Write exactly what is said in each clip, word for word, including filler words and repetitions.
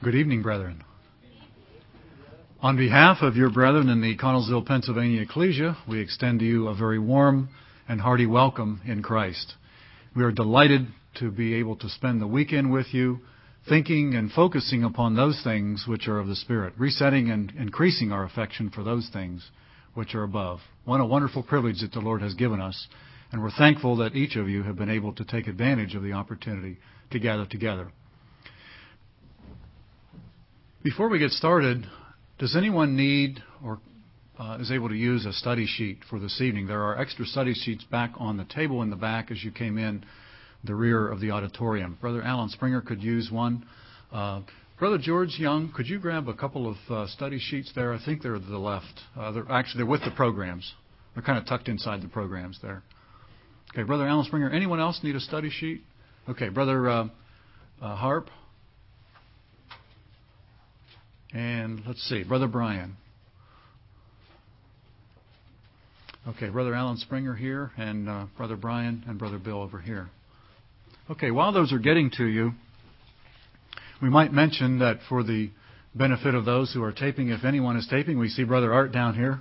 Good evening, brethren. On behalf of your brethren in the Connellsville, Pennsylvania Ecclesia, we extend to you a very warm and hearty welcome in Christ. We are delighted to be able to spend the weekend with you, thinking and focusing upon those things which are of the Spirit, resetting and increasing our affection for those things which are above. What a wonderful privilege that the Lord has given us, and we're thankful that each of you have been able to take advantage of the opportunity to gather together. Before we get started, does anyone need or uh, is able to use a study sheet for this evening? There are extra study sheets back on the table in the back as you came in the rear of the auditorium. Brother Alan Springer could use one. Uh, Brother George Young, could you grab a couple of uh, study sheets there? I think they're to the left. Uh, they're actually they're with the programs. They're kind of tucked inside the programs there. Okay, Brother Alan Springer. Anyone else need a study sheet? Okay, Brother uh, uh, Harp. And let's see, Brother Brian. Okay, Brother Alan Springer here, and uh, Brother Brian and Brother Bill over here. Okay, while those are getting to you, we might mention that for the benefit of those who are taping, if anyone is taping, we see Brother Art down here.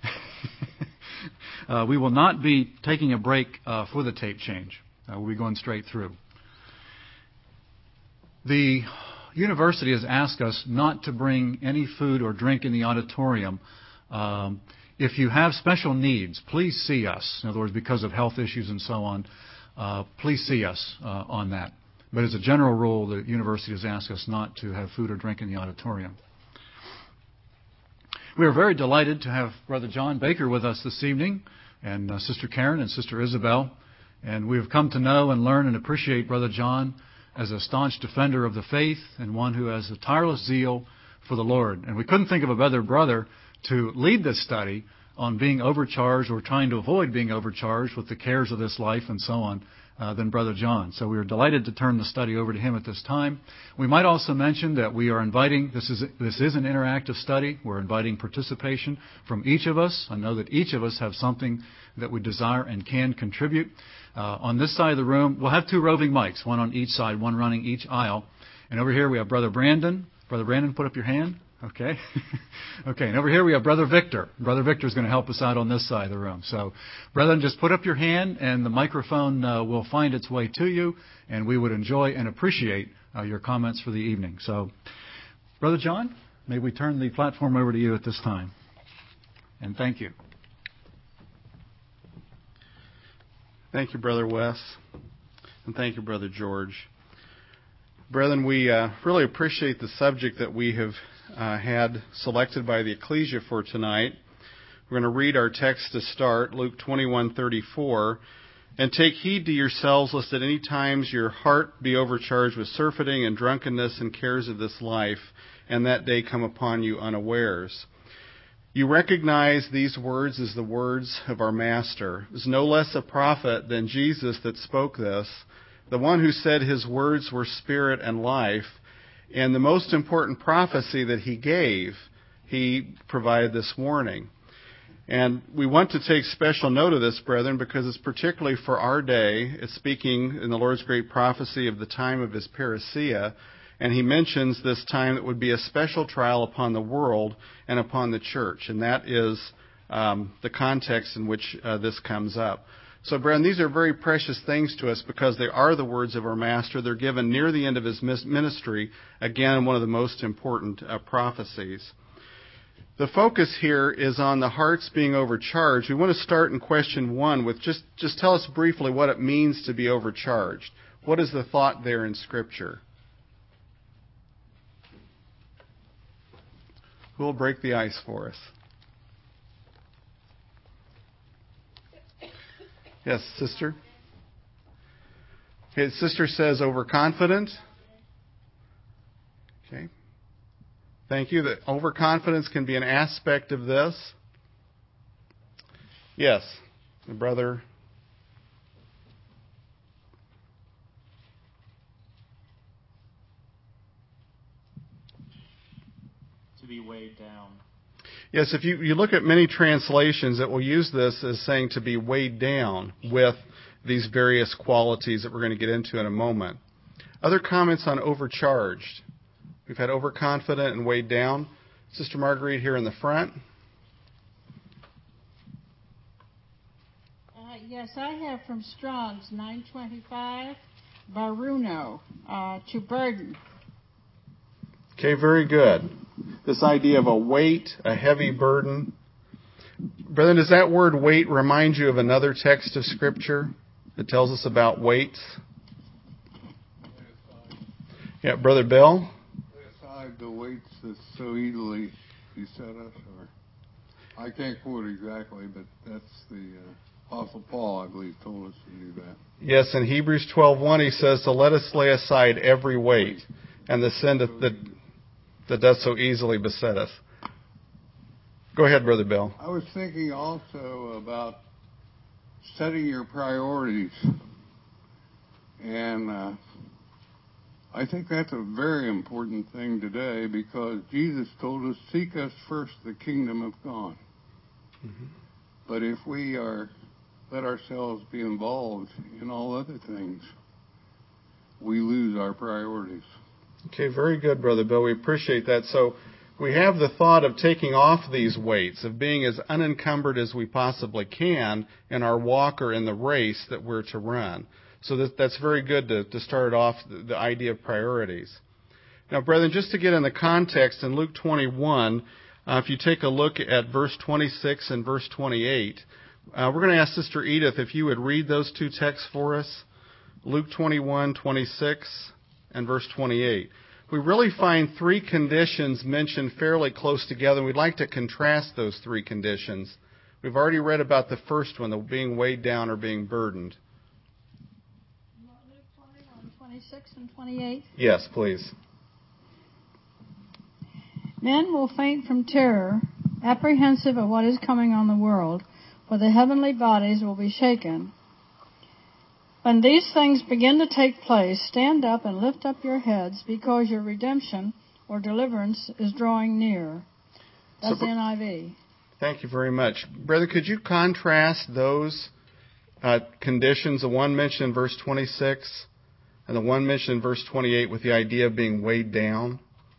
uh, we will not be taking a break uh, for the tape change. Uh, we'll be going straight through. The university has asked us not to bring any food or drink in the auditorium. Um, if you have special needs, please see us. In other words, because of health issues and so on, uh, please see us uh, on that. But as a general rule, the university has asked us not to have food or drink in the auditorium. We are very delighted to have Brother John Baker with us this evening, and uh, Sister Karen and Sister Isabel. And we have come to know and learn and appreciate Brother John as a staunch defender of the faith and one who has a tireless zeal for the Lord. And we couldn't think of a better brother to lead this study on being overcharged or trying to avoid being overcharged with the cares of this life and so on uh, than Brother John. So we are delighted to turn the study over to him at this time. We might also mention that we are inviting, this is this is an interactive study. We're inviting participation from each of us. I know that each of us have something that we desire and can contribute. Uh, on this side of the room, we'll have two roving mics, one on each side, one running each aisle. And over here we have Brother Brandon. Brother Brandon, put up your hand. Okay. Okay. And over here we have Brother Victor. Brother Victor is going to help us out on this side of the room. So, brethren, just put up your hand, and the microphone uh, will find its way to you, and we would enjoy and appreciate uh, your comments for the evening. So, Brother John, may we turn the platform over to you at this time. And thank you. Thank you, Brother Wes, and thank you, Brother George. Brethren, we uh, really appreciate the subject that we have uh, had selected by the Ecclesia for tonight. We're going to read our text to start, Luke twenty-one thirty-four. And take heed to yourselves, lest at any times your heart be overcharged with surfeiting and drunkenness and cares of this life, and that day come upon you unawares. You recognize these words as the words of our Master. It was no less a prophet than Jesus that spoke this, the one who said his words were spirit and life. And the most important prophecy that he gave, he provided this warning. And we want to take special note of this, brethren, because it's particularly for our day. It's speaking in the Lord's great prophecy of the time of his parousia. And he mentions this time that would be a special trial upon the world and upon the church. And that is um, the context in which uh, this comes up. So, brethren, these are very precious things to us because they are the words of our Master. They're given near the end of his ministry, again, one of the most important uh, prophecies. The focus here is on the hearts being overcharged. We want to start in question one with just, just tell us briefly what it means to be overcharged. What is the thought there in Scripture? Who will break the ice for us? Yes, sister? Okay, sister says overconfident. Okay. Thank you. That overconfidence can be an aspect of this. Yes, the brother. To be weighed down. Yes, if you, you look at many translations that will use this as saying to be weighed down with these various qualities that we're going to get into in a moment. Other comments on overcharged? We've had overconfident and weighed down. Sister Marguerite here in the front. Uh, yes, I have from Strong's nine twenty-five, Baruno, uh, to burden. Okay, very good. This idea of a weight, a heavy burden. Brethren, does that word weight remind you of another text of Scripture that tells us about weights? Yeah, Brother Bill? Lay aside the weights that so easily beset us. Or I can't quote exactly, but that's the uh, Apostle Paul, I believe, told us to do that. Yes, in Hebrews twelve one he says, "So let us lay aside every weight and the sin that, that, that does so easily beset us." Go ahead, Brother Bill. I was thinking also about setting your priorities. And uh, I think that's a very important thing today, because Jesus told us, seek us first the kingdom of God. Mm-hmm. But if we are let ourselves be involved in all other things, we lose our priorities. Okay, very good, Brother Bill. We appreciate that. So we have the thought of taking off these weights, of being as unencumbered as we possibly can in our walk or in the race that we're to run. So that, that's very good to, to start off the, the idea of priorities. Now, brethren, just to get in the context, in Luke twenty-one, uh, if you take a look at verse twenty-six and verse twenty-eight, uh, we're going to ask Sister Edith if you would read those two texts for us. Luke twenty-one, twenty-six, and verse twenty-eight. We really find three conditions mentioned fairly close together, and we'd like to contrast those three conditions. We've already read about the first one, the being weighed down or being burdened. Luke twenty-one, twenty-six, and twenty-eight. Yes, please. Men will faint from terror, apprehensive of what is coming on the world, for the heavenly bodies will be shaken. When these things begin to take place, stand up and lift up your heads, because your redemption or deliverance is drawing near. That's so, N I V. Thank you very much. Brother, could you contrast those uh, conditions, the one mentioned in verse twenty-six and the one mentioned in verse twenty-eight, with the idea of being weighed down?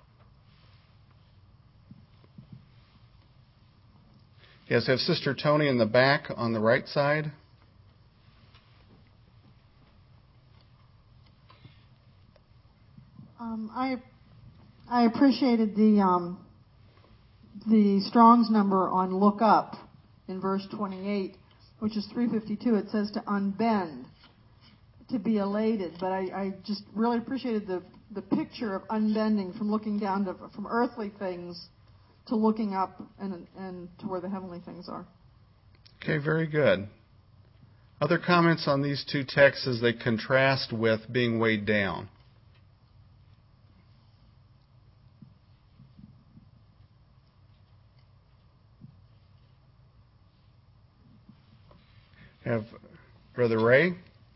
Yes, I have Sister Tony in the back on the right side. Um, I I appreciated the um, the Strong's number on look up in verse twenty-eight, which is three fifty-two. It says to unbend, to be elated. But I, I just really appreciated the, the picture of unbending, from looking down to from earthly things to looking up and and to where the heavenly things are. Okay, very good. Other comments on these two texts as they contrast with being weighed down? Have Brother Ray?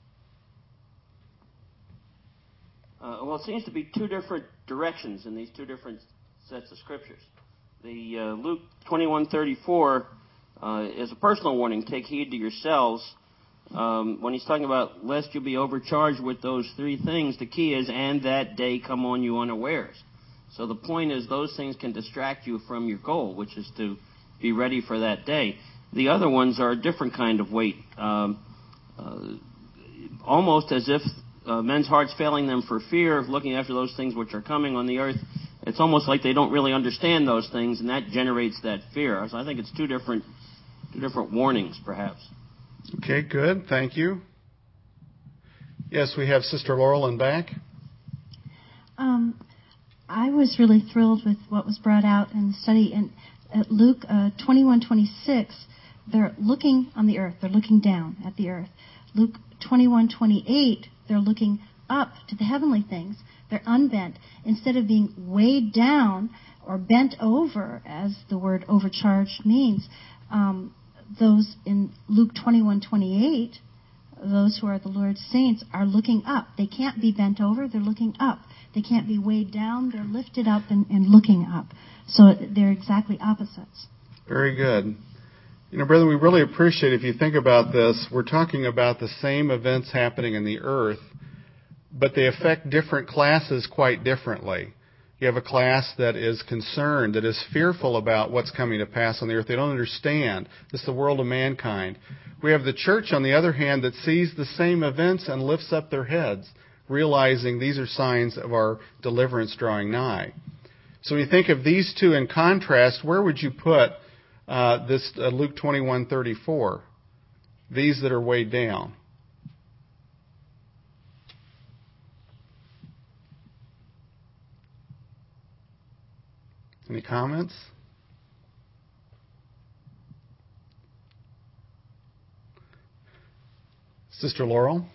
Uh, well, it seems to be two different directions in these two different sets of scriptures. The uh, Luke twenty-one thirty-four uh, is a personal warning: take heed to yourselves. Um, when he's talking about lest you be overcharged with those three things, the key is, and that day come on you unawares. So the point is, those things can distract you from your goal, which is to be ready for that day. The other ones are a different kind of weight, um, uh, almost as if uh, men's hearts failing them for fear of looking after those things which are coming on the earth. It's almost like they don't really understand those things, and that generates that fear. So I think it's two different, two different warnings, perhaps. Okay, good. Thank you. Yes, we have Sister Laurel in back. Um, I was really thrilled with what was brought out in the study. In at Luke uh, twenty-one twenty-six, they're looking on the earth. They're looking down at the earth. Luke twenty-one twenty-eight, they're looking up to the heavenly things. They're unbent. Instead of being weighed down or bent over, as the word overcharged means, um, those in Luke twenty-one twenty-eight, those who are the Lord's saints, are looking up. They can't be bent over. They're looking up. They can't be weighed down. They're lifted up and, and looking up. So they're exactly opposites. Very good. You know, brother, we really appreciate, if you think about this, we're talking about the same events happening in the earth, but they affect different classes quite differently. You have a class that is concerned, that is fearful about what's coming to pass on the earth. They don't understand. This is the world of mankind. We have the church, on the other hand, that sees the same events and lifts up their heads, realizing these are signs of our deliverance drawing nigh. So when you think of these two in contrast, where would you put uh, this uh, Luke twenty-one thirty-four? These that are weighed down. Any comments? Sister Laurel?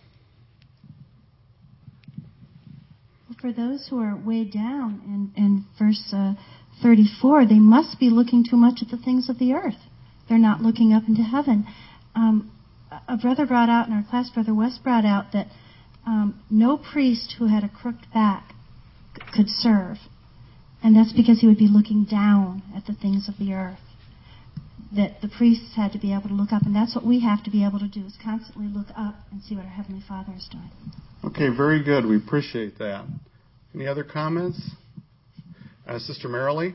For those who are weighed down in, in verse uh, thirty-four, they must be looking too much at the things of the earth. They're not looking up into heaven. Um, a brother brought out in our class, Brother West brought out that um, no priest who had a crooked back c- could serve. And that's because he would be looking down at the things of the earth. That the priests had to be able to look up, and that's what we have to be able to do, is constantly look up and see what our Heavenly Father is doing. Okay, very good. We appreciate that. Any other comments? Uh, Sister Marilee?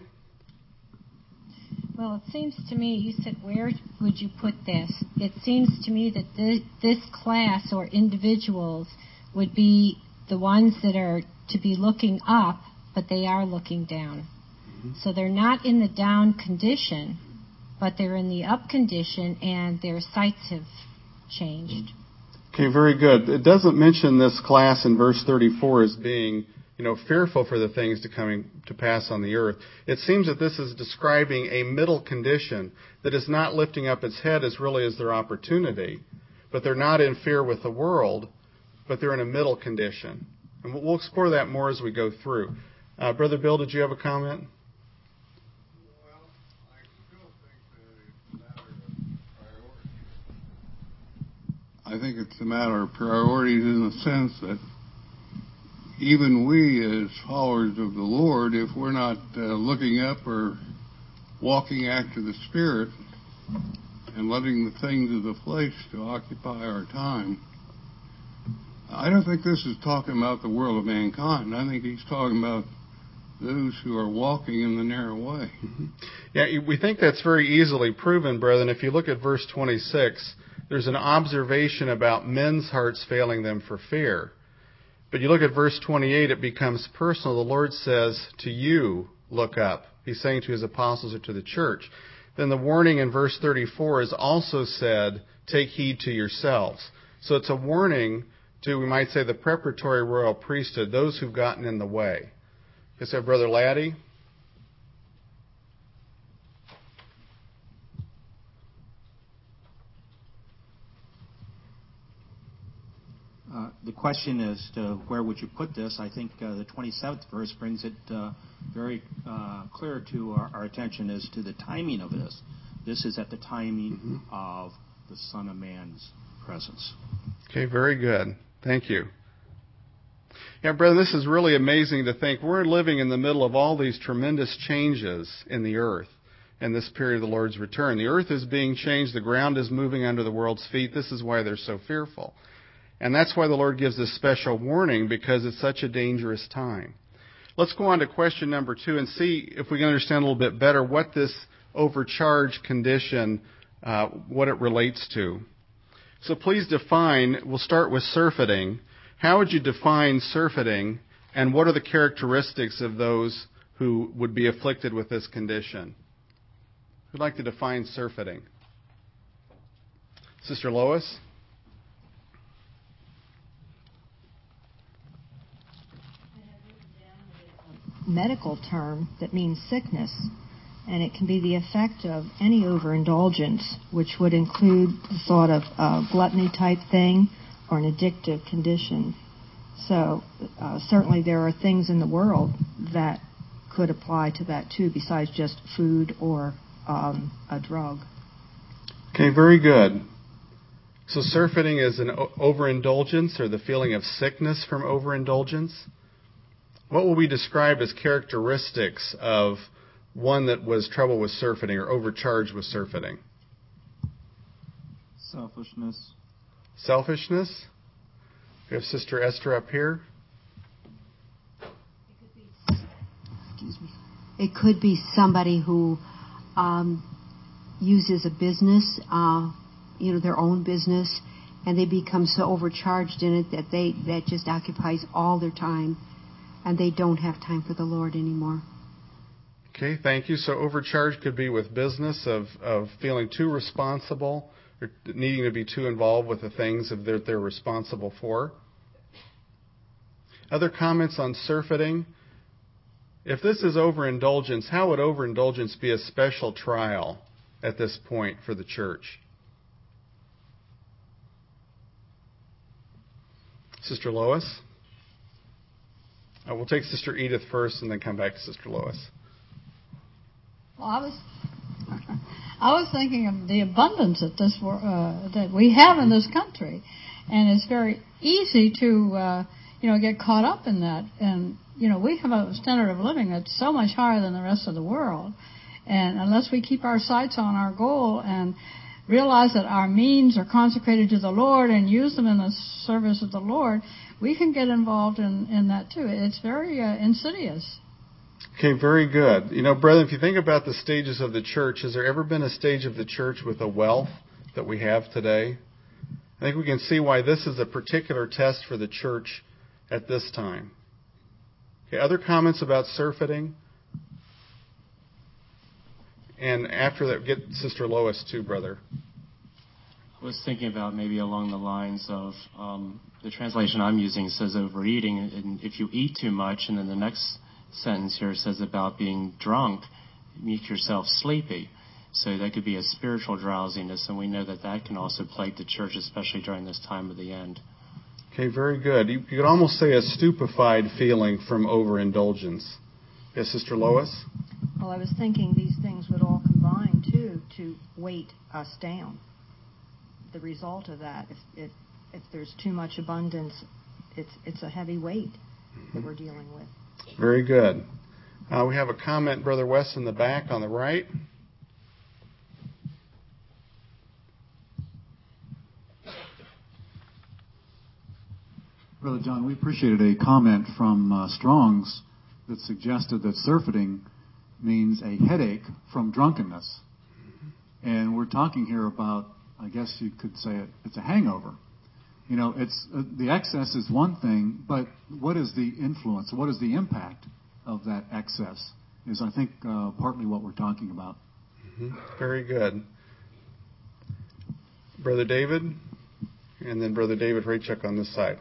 Well, it seems to me, you said, where would you put this? It seems to me that this, this class or individuals would be the ones that are to be looking up, but they are looking down. Mm-hmm. So they're not in the down condition, but they're in the up condition, and their sights have changed. Okay, very good. It doesn't mention this class in verse thirty-four as being, you know, fearful for the things to coming to pass on the earth. It seems that this is describing a middle condition that is not lifting up its head as really as their opportunity, but they're not in fear with the world, but they're in a middle condition. And we'll explore that more as we go through. Uh, Brother Bill, did you have a comment? Well, I still think that it's a matter of priorities. I think it's a matter of priorities in the sense that even we as followers of the Lord, if we're not uh, looking up or walking after the Spirit and letting the things of the flesh to occupy our time, I don't think this is talking about the world of mankind. I think he's talking about those who are walking in the narrow way. Mm-hmm. Yeah, we think that's very easily proven, brethren. If you look at verse twenty-six, there's an observation about men's hearts failing them for fear. But you look at verse twenty-eight, it becomes personal. The Lord says to you, look up. He's saying to his apostles or to the church. Then the warning in verse thirty-four is also said, take heed to yourselves. So it's a warning to, we might say, the preparatory royal priesthood, those who've gotten in the way. Yes, sir, Brother Laddie? Uh, the question is to where would you put this? I think uh, the twenty-seventh verse brings it uh, very uh, clear to our, our attention as to the timing of this. This is at the timing mm-hmm. of the Son of Man's presence. Okay, very good. Thank you. Yeah, brother, this is really amazing to think. We're living in the middle of all these tremendous changes in the earth in this period of the Lord's return. The earth is being changed. The ground is moving under the world's feet. This is why they're so fearful. And that's why the Lord gives this special warning, because it's such a dangerous time. Let's go on to question number two and see if we can understand a little bit better what this overcharged condition, uh, what it relates to. So please define, we'll start with surfeiting. How would you define surfeiting, and what are the characteristics of those who would be afflicted with this condition? Who'd like to define surfeiting? Sister Lois? Medical term that means sickness, and it can be the effect of any overindulgence, which would include the thought of a gluttony type thing or an addictive condition. So uh, certainly there are things in the world that could apply to that too, besides just food or um, a drug. Okay, very good. So surfeiting is an overindulgence or the feeling of sickness from overindulgence. What will we describe as characteristics of one that was troubled with surfeiting or overcharged with surfeiting? Selfishness. Selfishness. We have Sister Esther up here. It could be somebody who um, uses a business, uh, you know, their own business, and they become so overcharged in it that they that just occupies all their time, and they don't have time for the Lord anymore. Okay, thank you. So overcharged could be with business, of, of feeling too responsible, or needing to be too involved with the things that they're, they're responsible for. Other comments on surfeiting? If this is overindulgence, how would overindulgence be a special trial at this point for the church? Sister Lois? Uh, we'll take Sister Edith first and then come back to Sister Lois. Well, I was, I was thinking of the abundance that this uh, that we have in this country, and it's very easy to uh, you know get caught up in that. And you know we have a standard of living that's so much higher than the rest of the world, and unless we keep our sights on our goal and realize that our means are consecrated to the Lord and use them in the service of the Lord, we can get involved in, in that too. It's very uh, insidious. Okay, very good. You know, brethren, if you think about the stages of the church, has there ever been a stage of the church with a wealth that we have today? I think we can see why this is a particular test for the church at this time. Okay, other comments about surfeiting? And after that, get Sister Lois too, brother. I was thinking about maybe along the lines of um, the translation I'm using says overeating, and if you eat too much, and then the next sentence here says about being drunk, you make yourself sleepy. So that could be a spiritual drowsiness, and we know that that can also plague the church, especially during this time of the end. Okay, very good. You, you could almost say a stupefied feeling from overindulgence. Yes, Sister Lois? Well, I was thinking these things would all combine, too, to weight us down. The result of that, if if, if there's too much abundance, it's it's a heavy weight that we're dealing with. Very good. Uh, we have a comment, Brother West, in the back on the right. Brother John, we appreciated a comment from uh, Strong's that suggested that surfeiting means a headache from drunkenness. And we're talking here about, I guess you could say it, it's a hangover. You know, it's uh, the excess is one thing, but what is the influence, what is the impact of that excess is, I think, uh, partly what we're talking about. Mm-hmm. Very good. Brother David, and then Brother David Raychuk on this side.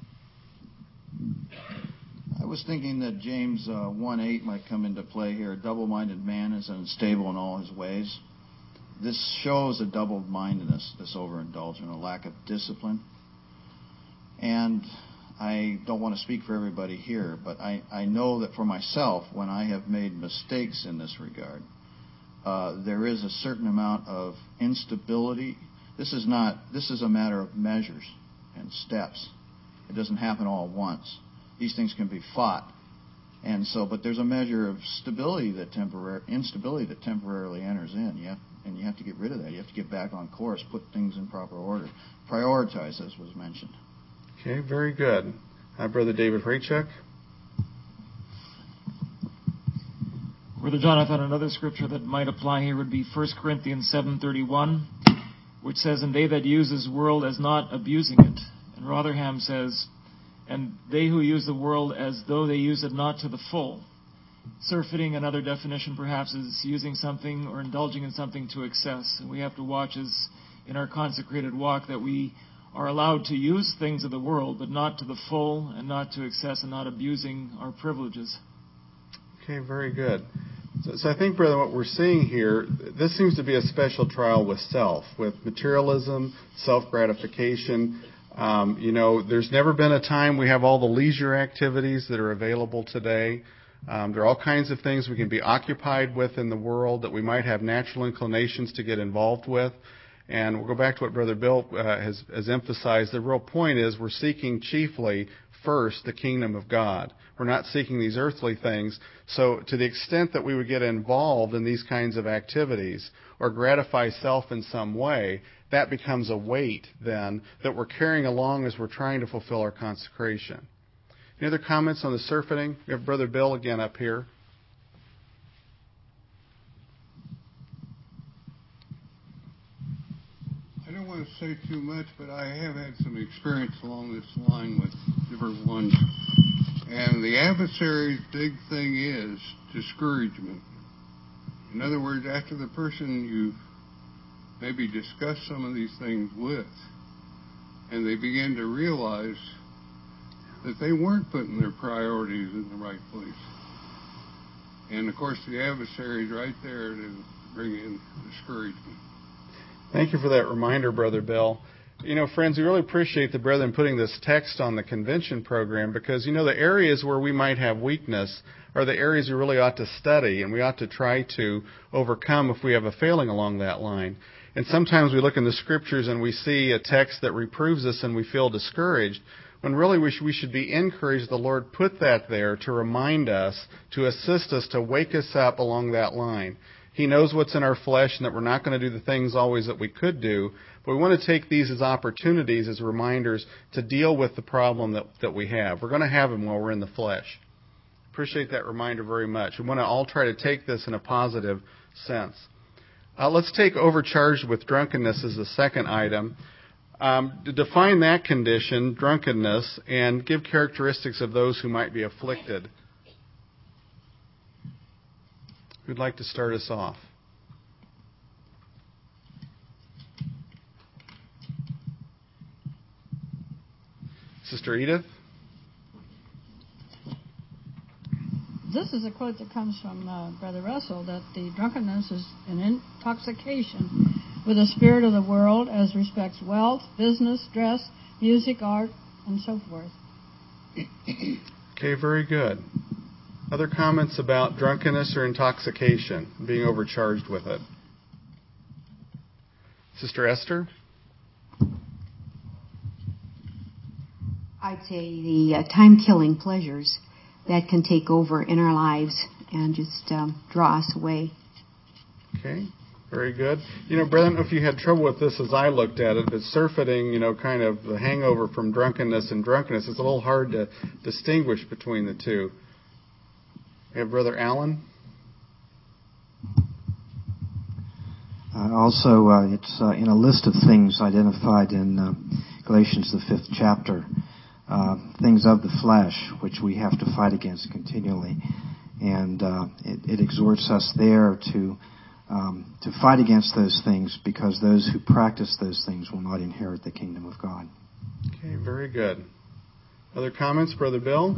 I was thinking that James uh, one eight might come into play here. A double-minded man is unstable in all his ways. This shows a double-mindedness, this overindulgence, a lack of discipline. And I don't want to speak for everybody here, but I, I know that for myself, when I have made mistakes in this regard, uh, there is a certain amount of instability. This is not. This is a matter of measures and steps. It doesn't happen all at once. These things can be fought, and so. But there's a measure of stability that temporary instability that temporarily enters in. You have, and you have to get rid of that. You have to get back on course, put things in proper order, prioritize, as was mentioned. Okay, very good. Uh, Brother David Raychuk. Brother John, I thought another scripture that might apply here would be First Corinthians seven thirty-one, which says, "And they that use this world as not abusing it." And Rotherham says, "And they who use the world as though they use it not to the full." Surfeiting, another definition perhaps, is using something or indulging in something to excess. And we have to watch as in our consecrated walk that we are allowed to use things of the world, but not to the full and not to excess and not abusing our privileges. Okay, very good. So, so I think, brother, what we're seeing here, this seems to be a special trial with self, with materialism, self-gratification. Um, you know, there's never been a time we have all the leisure activities that are available today. Um, there are all kinds of things we can be occupied with in the world that we might have natural inclinations to get involved with. And we'll go back to what Brother Bill uh, has, has emphasized. The real point is we're seeking chiefly first the kingdom of God. We're not seeking these earthly things. So to the extent that we would get involved in these kinds of activities or gratify self in some way, that becomes a weight then that we're carrying along as we're trying to fulfill our consecration. Any other comments on the surfeiting? We have Brother Bill again up here. don't want to say too much, but I have had some experience along this line with different ones. And the adversary's big thing is discouragement. In other words, after the person you maybe discuss some of these things with, and they begin to realize that they weren't putting their priorities in the right place. And, of course, the adversary's right there to bring in discouragement. Thank you for that reminder, Brother Bill. You know, friends, we really appreciate the brethren putting this text on the convention program because, you know, the areas where we might have weakness are the areas we really ought to study and we ought to try to overcome if we have a failing along that line. And sometimes we look in the Scriptures and we see a text that reproves us and we feel discouraged, when really we, sh- we should be encouraged. The Lord put that there to remind us, to assist us, to wake us up along that line. He knows what's in our flesh and that we're not going to do the things always that we could do, but we want to take these as opportunities, as reminders to deal with the problem that, that we have. We're going to have them while we're in the flesh. Appreciate that reminder very much. We want to all try to take this in a positive sense. Uh, let's take overcharged with drunkenness as the second item. Um, to define that condition, drunkenness, and give characteristics of those who might be afflicted. Who'd like to start us off? Sister Edith? This is a quote that comes from uh, Brother Russell, that the drunkenness is an intoxication with the spirit of the world as respects wealth, business, dress, music, art, and so forth. Okay, very good. Other comments about drunkenness or intoxication, being overcharged with it? Sister Esther? I'd say the uh, time-killing pleasures that can take over in our lives and just um, draw us away. Okay, very good. You know, Brother, I don't know if you had trouble with this as I looked at it, but surfeiting, you know, kind of the hangover from drunkenness and drunkenness, it's a little hard to distinguish between the two. We have Brother Allen. Uh, also, uh, it's uh, in a list of things identified in uh, Galatians, the fifth chapter. Uh, things of the flesh, which we have to fight against continually. And uh, it, it exhorts us there to um, to fight against those things, because those who practice those things will not inherit the kingdom of God. Okay, very good. Other comments, Brother Bill?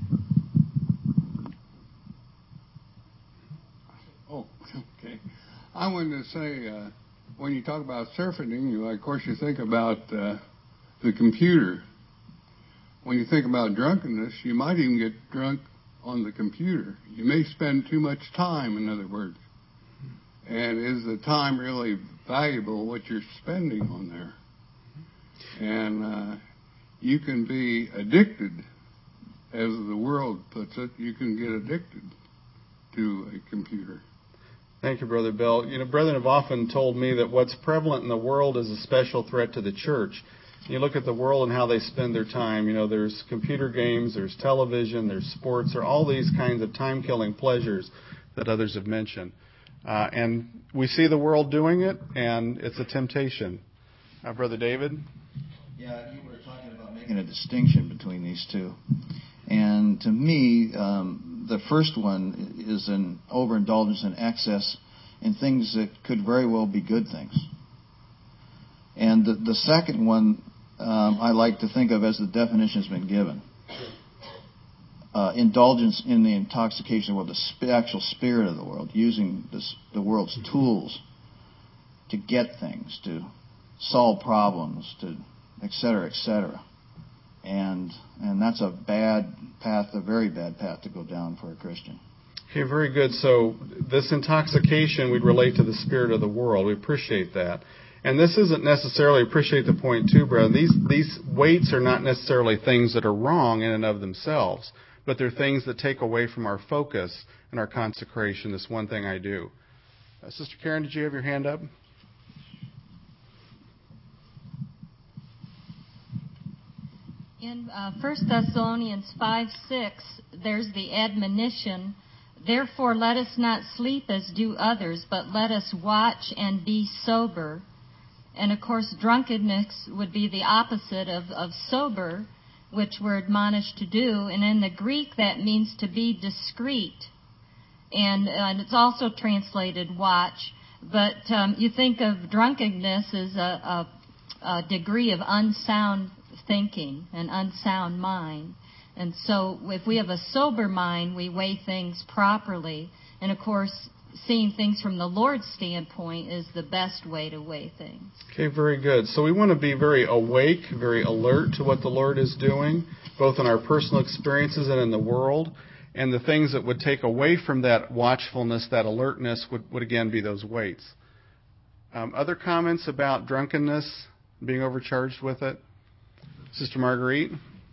Oh, okay. I wanted to say, uh, when you talk about surfeiting, you, of course, you think about uh, the computer. When you think about drunkenness, you might even get drunk on the computer. You may spend too much time, in other words. And is the time really valuable, what you're spending on there? And uh, you can be addicted, as the world puts it. You can get addicted to a computer. Thank you, Brother Bill. You know, brethren have often told me that what's prevalent in the world is a special threat to the church. You look at the world and how they spend their time. You know, there's computer games, there's television, there's sports, there are all these kinds of time-killing pleasures that others have mentioned. Uh, and we see the world doing it, and it's a temptation. Uh, Brother David? Yeah, you were talking about making a distinction between these two. And to me, um, the first one is an overindulgence and excess in things that could very well be good things. And the, the second one, um, I like to think of as the definition has been given. Uh, indulgence in the intoxication of the world, the sp- actual spirit of the world, using this, the world's tools to get things, to solve problems, to et cetera, et cetera. And, and that's a bad path, a very bad path to go down for a Christian. Okay, very good. So this intoxication we'd relate to the spirit of the world. We appreciate that. And this isn't necessarily, appreciate the point too, brother, these, these weights are not necessarily things that are wrong in and of themselves, but they're things that take away from our focus and our consecration. This one thing I do. Uh, Sister Karen, did you have your hand up? In uh, First Thessalonians five six, there's the admonition, therefore let us not sleep as do others, but let us watch and be sober. And of course, drunkenness would be the opposite of, of sober, which we're admonished to do. And in the Greek, that means to be discreet. And, and it's also translated watch. But um, you think of drunkenness as a, a, a degree of unsound thinking, an unsound mind. And so if we have a sober mind, we weigh things properly. And of course, seeing things from the Lord's standpoint is the best way to weigh things. Okay, very good. So we want to be very awake, very alert to what the Lord is doing, both in our personal experiences and in the world. And the things that would take away from that watchfulness, that alertness, would, would again be those weights. Um, other comments about drunkenness, being overcharged with it? Sister Marguerite?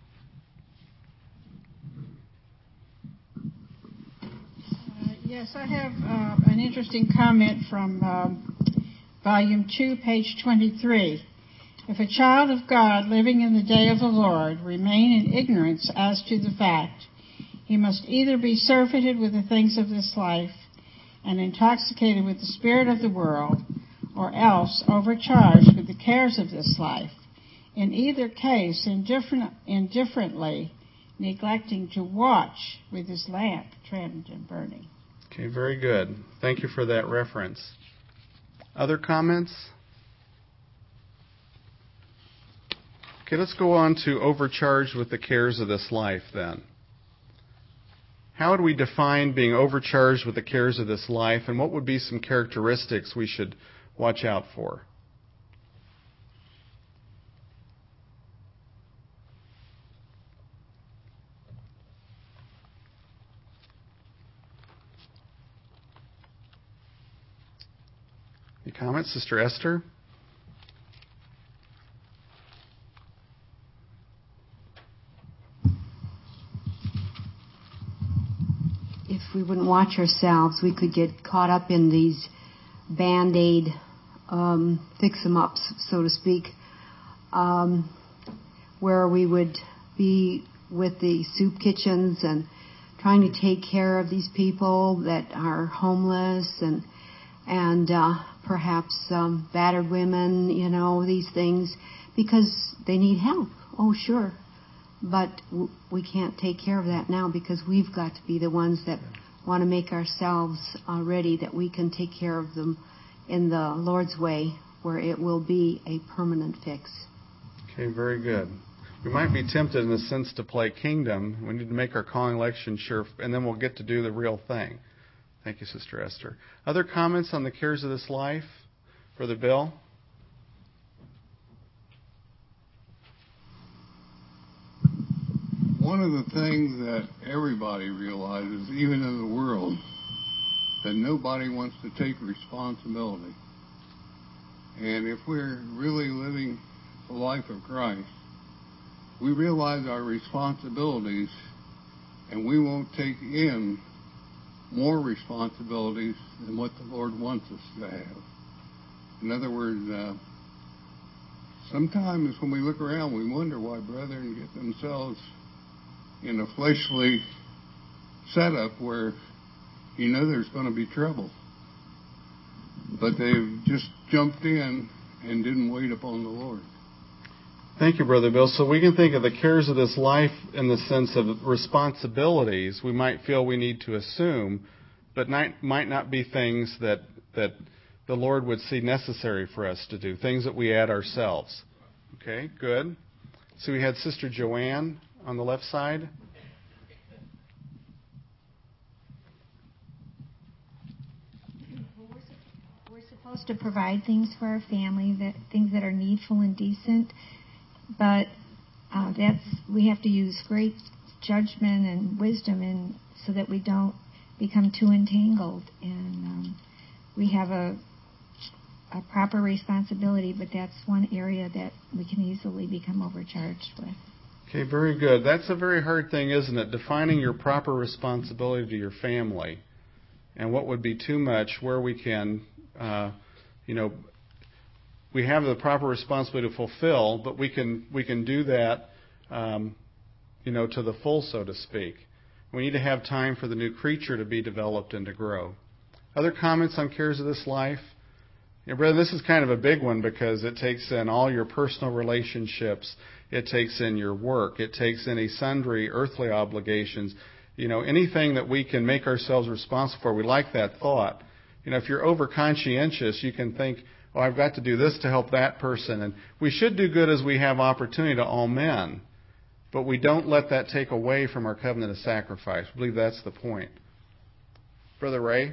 Yes, I have uh, an interesting comment from um, Volume two, page twenty-three. If a child of God living in the day of the Lord remain in ignorance as to the fact, he must either be surfeited with the things of this life and intoxicated with the spirit of the world, or else overcharged with the cares of this life. In either case, indifferent, indifferently neglecting to watch with his lamp trimmed and burning. Okay, very good. Thank you for that reference. Other comments? Okay, let's go on to overcharged with the cares of this life then. How would we define being overcharged with the cares of this life, and what would be some characteristics we should watch out for? Any comments, Sister Esther? If we wouldn't watch ourselves, we could get caught up in these Band-Aid um, fix-em-ups, so to speak, um, where we would be with the soup kitchens and trying to take care of these people that are homeless and and uh, perhaps um, battered women, you know, these things, because they need help. Oh, sure. But w- we can't take care of that now because we've got to be the ones that want to make ourselves uh, ready, that we can take care of them in the Lord's way, where it will be a permanent fix. Okay, very good. We might be tempted in a sense to play kingdom. We need to make our calling election sure, and then we'll get to do the real thing. Thank you, Sister Esther. Other comments on the cares of this life? Brother Bill? One of the things that everybody realizes, even in the world, that nobody wants to take responsibility. And if we're really living the life of Christ, we realize our responsibilities, and we won't take in more responsibilities than what the Lord wants us to have. In other words, uh, sometimes when we look around, we wonder why brethren get themselves in a fleshly setup where you know there's going to be trouble. But they've just jumped in and didn't wait upon the Lord. Thank you, Brother Bill. So we can think of the cares of this life in the sense of responsibilities we might feel we need to assume, but might, might not be things that, that the Lord would see necessary for us to do, things that we add ourselves. Okay, good. So we had Sister Joanne on the left side. We're supposed to provide things for our family, that things that are needful and decent. But uh, that's we have to use great judgment and wisdom, and so that we don't become too entangled. And um, we have a, a proper responsibility, but that's one area that we can easily become overcharged with. Okay, very good. That's a very hard thing, isn't it? Defining your proper responsibility to your family, and what would be too much, where we can, uh, you know. We have the proper responsibility to fulfill, but we can we can do that, um, you know, to the full, so to speak. We need to have time for the new creature to be developed and to grow. Other comments on cares of this life? You know, brother, this is kind of a big one because it takes in all your personal relationships. It takes in your work. It takes in a sundry earthly obligations. You know, anything that we can make ourselves responsible for, we like that thought. You know, if you're over conscientious, you can think, oh, I've got to do this to help that person. And we should do good as we have opportunity to all men. But we don't let that take away from our covenant of sacrifice. I believe that's the point. Brother Ray?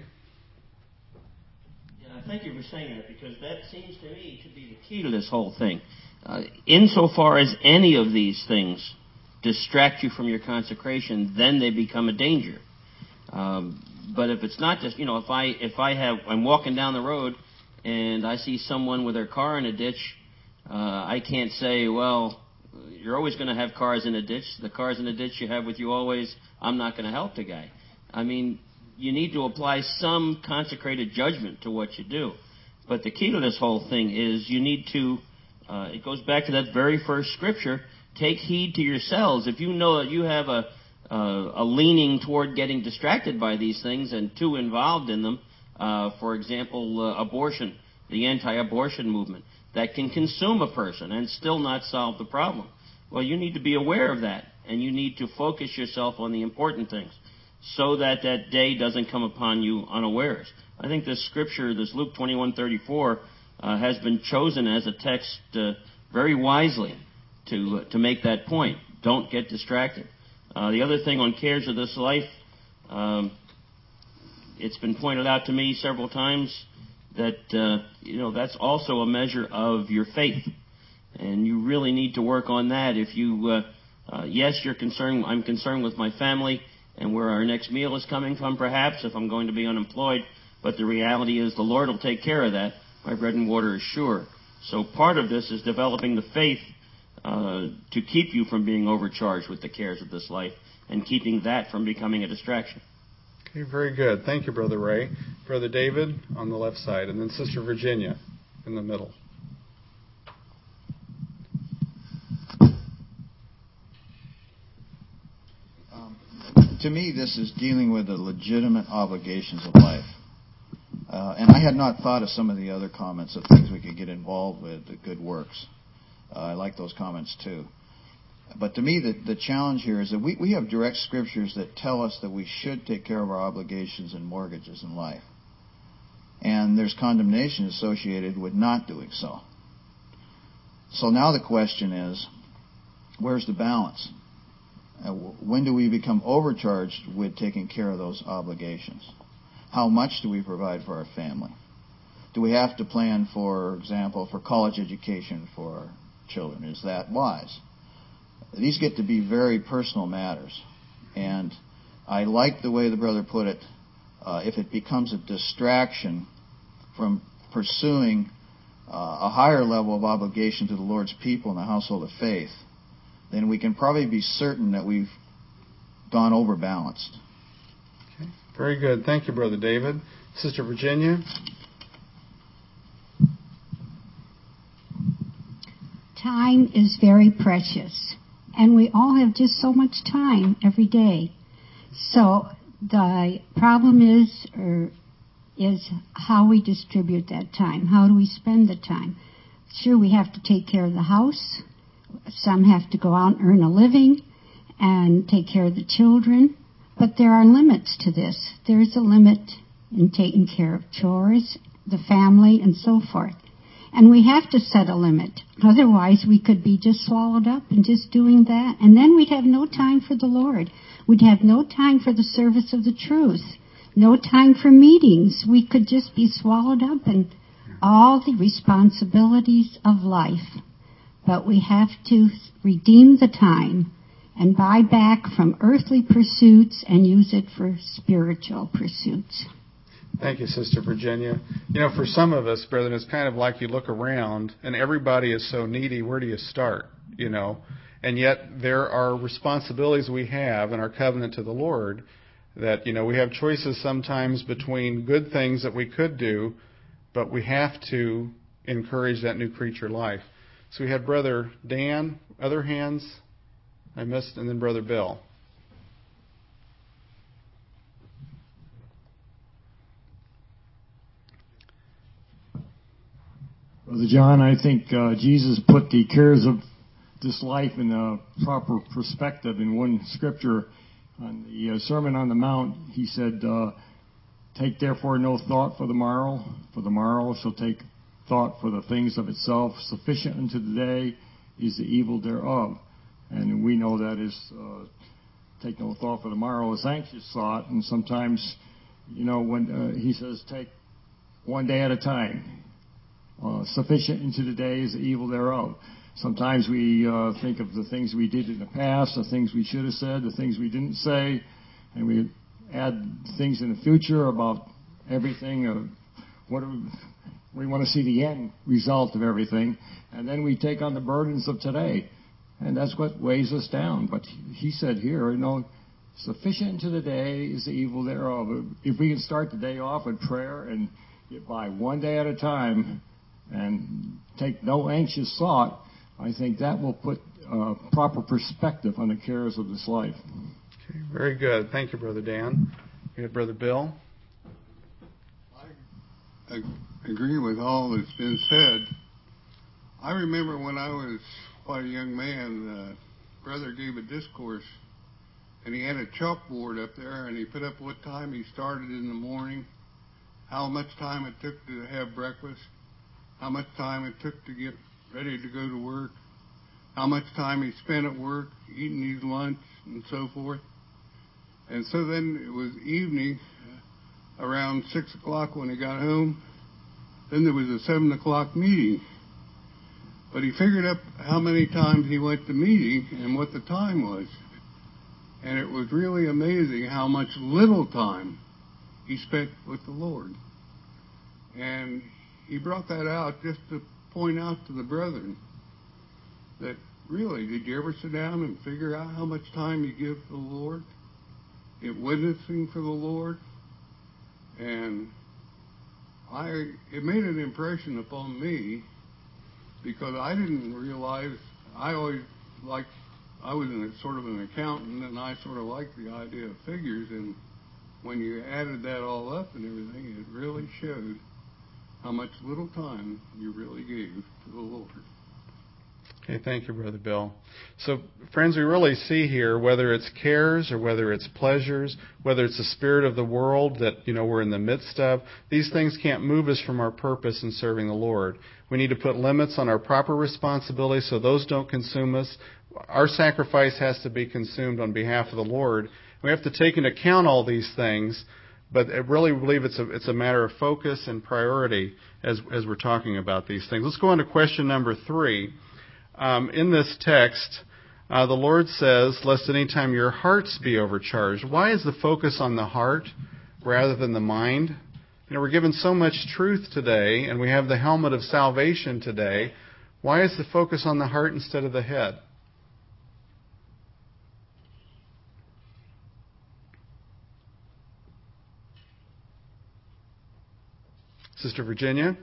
Yeah, thank you for saying that, because that seems to me to be the key to this whole thing. Uh, insofar as any of these things distract you from your consecration, then they become a danger. Um, but if it's not just, you know, if I if I have I'm walking down the road and I see someone with their car in a ditch, uh, I can't say, well, you're always going to have cars in a ditch. The cars in the ditch you have with you always, I'm not going to help the guy. I mean, you need to apply some consecrated judgment to what you do. But the key to this whole thing is you need to, uh, it goes back to that very first scripture, take heed to yourselves. If you know that you have a, uh, a leaning toward getting distracted by these things and too involved in them, uh, for example, uh, abortion, the anti-abortion movement, that can consume a person and still not solve the problem. Well, you need to be aware of that, and you need to focus yourself on the important things so that that day doesn't come upon you unawares. I think this scripture, this Luke twenty-one thirty-four, uh, has been chosen as a text uh, very wisely to uh, to make that point. Don't get distracted. Uh, the other thing on cares of this life, um, it's been pointed out to me several times that, uh, you know, that's also a measure of your faith. And you really need to work on that. If you, uh, uh, yes, you're concerned, I'm concerned with my family and where our next meal is coming from, perhaps, if I'm going to be unemployed. But the reality is the Lord will take care of that. My bread and water is sure. So part of this is developing the faith uh, to keep you from being overcharged with the cares of this life and keeping that from becoming a distraction. Okay, very good. Thank you, Brother Ray. Brother David on the left side, and then Sister Virginia in the middle. Um, to me, this is dealing with the legitimate obligations of life. Uh, and I had not thought of some of the other comments of things we could get involved with, the good works. Uh, I like those comments too. But to me, the, the challenge here is that we, we have direct scriptures that tell us that we should take care of our obligations and mortgages in life. And there's condemnation associated with not doing so. So now the question is, where's the balance? Uh, when do we become overcharged with taking care of those obligations? How much do we provide for our family? Do we have to plan, for example, for college education for our children? Is that wise? These get to be very personal matters. And I like the way the brother put it. Uh, if it becomes a distraction from pursuing uh, a higher level of obligation to the Lord's people in the household of faith, then we can probably be certain that we've gone overbalanced. Okay. Very good. Thank you, Brother David. Sister Virginia? Time is very precious. And we all have just so much time every day. So the problem is, or is how we distribute that time. How do we spend the time? Sure, we have to take care of the house. Some have to go out and earn a living and take care of the children. But there are limits to this. There's a limit in taking care of chores, the family, and so forth. And we have to set a limit. Otherwise, we could be just swallowed up in just doing that. And then we'd have no time for the Lord. We'd have no time for the service of the truth. No time for meetings. We could just be swallowed up in all the responsibilities of life. But we have to redeem the time and buy back from earthly pursuits and use it for spiritual pursuits. Thank you, Sister Virginia. You know, for some of us, brethren, it's kind of like you look around and everybody is so needy. Where do you start? You know, and yet there are responsibilities we have in our covenant to the Lord that, you know, we have choices sometimes between good things that we could do, but we have to encourage that new creature life. So we had Brother Dan, other hands I missed, and then Brother Bill. Brother John, I think uh, Jesus put the cares of this life in a proper perspective. In one scripture, on the uh, Sermon on the Mount, he said, uh, take therefore no thought for the morrow, for the morrow shall take thought for the things of itself. Sufficient unto the day is the evil thereof. And we know that is uh, take no thought for the morrow is anxious thought. And sometimes, you know, when uh, he says take one day at a time. Uh, sufficient unto the day is the evil thereof. Sometimes we uh, think of the things we did in the past, the things we should have said, the things we didn't say, and we add things in the future about everything. Uh, what do we, we want to see the end result of everything, and then we take on the burdens of today, and that's what weighs us down. But he said here, you know, sufficient unto the day is the evil thereof. If we can start the day off with prayer and get by one day at a time and take no anxious thought, I think that will put uh, proper perspective on the cares of this life. Okay, very good. Thank you, Brother Dan. You have Brother Bill. I agree with all that's been said. I remember when I was quite a young man, uh, Brother gave a discourse, and he had a chalkboard up there, and he put up what time he started in the morning, how much time it took to have breakfast, how much time it took to get ready to go to work, how much time he spent at work, eating his lunch, and so forth. And so then it was evening, around six o'clock when he got home. Then there was a seven o'clock meeting. But he figured up how many times he went to meeting and what the time was. And it was really amazing how much little time he spent with the Lord. And he brought that out just to point out to the brethren that really, did you ever sit down and figure out how much time you give to the Lord in witnessing for the Lord? And I, it made an impression upon me because I didn't realize, I always liked, I was in a, sort of an accountant, and I sort of liked the idea of figures, and when you added that all up and everything, it really showed how much little time you really gave to the Lord. Okay, thank you, Brother Bill. So, friends, we really see here, whether it's cares or whether it's pleasures, whether it's the spirit of the world that, you know, we're in the midst of, these things can't move us from our purpose in serving the Lord. We need to put limits on our proper responsibilities so those don't consume us. Our sacrifice has to be consumed on behalf of the Lord. We have to take into account all these things, but I really believe it's a it's a matter of focus and priority as as we're talking about these things. Let's go on to question number three. Um, in this text, uh, the Lord says, lest any time your hearts be overcharged. Why is the focus on the heart rather than the mind? You know, we're given so much truth today, and we have the helmet of salvation today. Why is the focus on the heart instead of the head? Sister Virginia?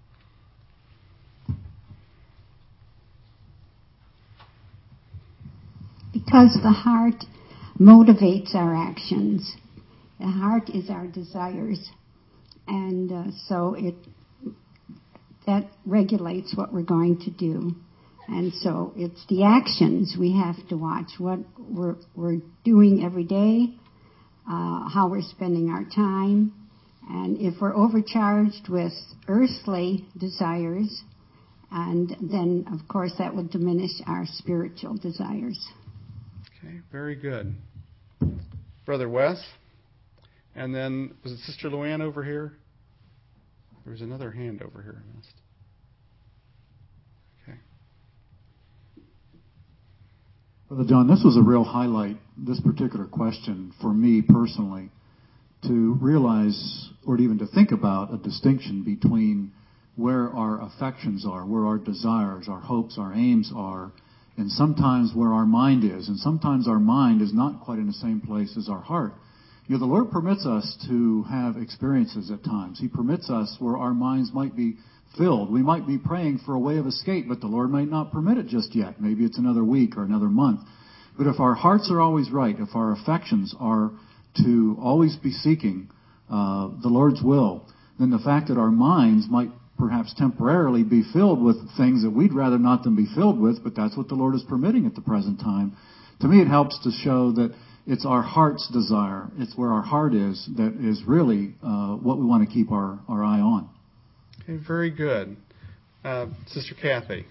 Because the heart motivates our actions. The heart is our desires. And uh, so it that regulates what we're going to do. And so it's the actions we have to watch, what we're, we're doing every day, uh, how we're spending our time. And if we're overcharged with earthly desires, and then, of course, that would diminish our spiritual desires. Okay, very good. Brother Wes? And then, was it Sister Luann over here? There was another hand over here I missed. Okay. Brother John, this was a real highlight, this particular question, for me personally, to realize or even to think about a distinction between where our affections are, where our desires, our hopes, our aims are, and sometimes where our mind is. And sometimes our mind is not quite in the same place as our heart. You know, the Lord permits us to have experiences at times. He permits us where our minds might be filled. We might be praying for a way of escape, but the Lord might not permit it just yet. Maybe it's another week or another month. But if our hearts are always right, if our affections are to always be seeking uh, the Lord's will, then the fact that our minds might perhaps temporarily be filled with things that we'd rather not them be filled with, but that's what the Lord is permitting at the present time. To me, it helps to show that it's our heart's desire. It's where our heart is that is really uh, what we want to keep our, our eye on. Okay, very good. Uh, Sister Kathy.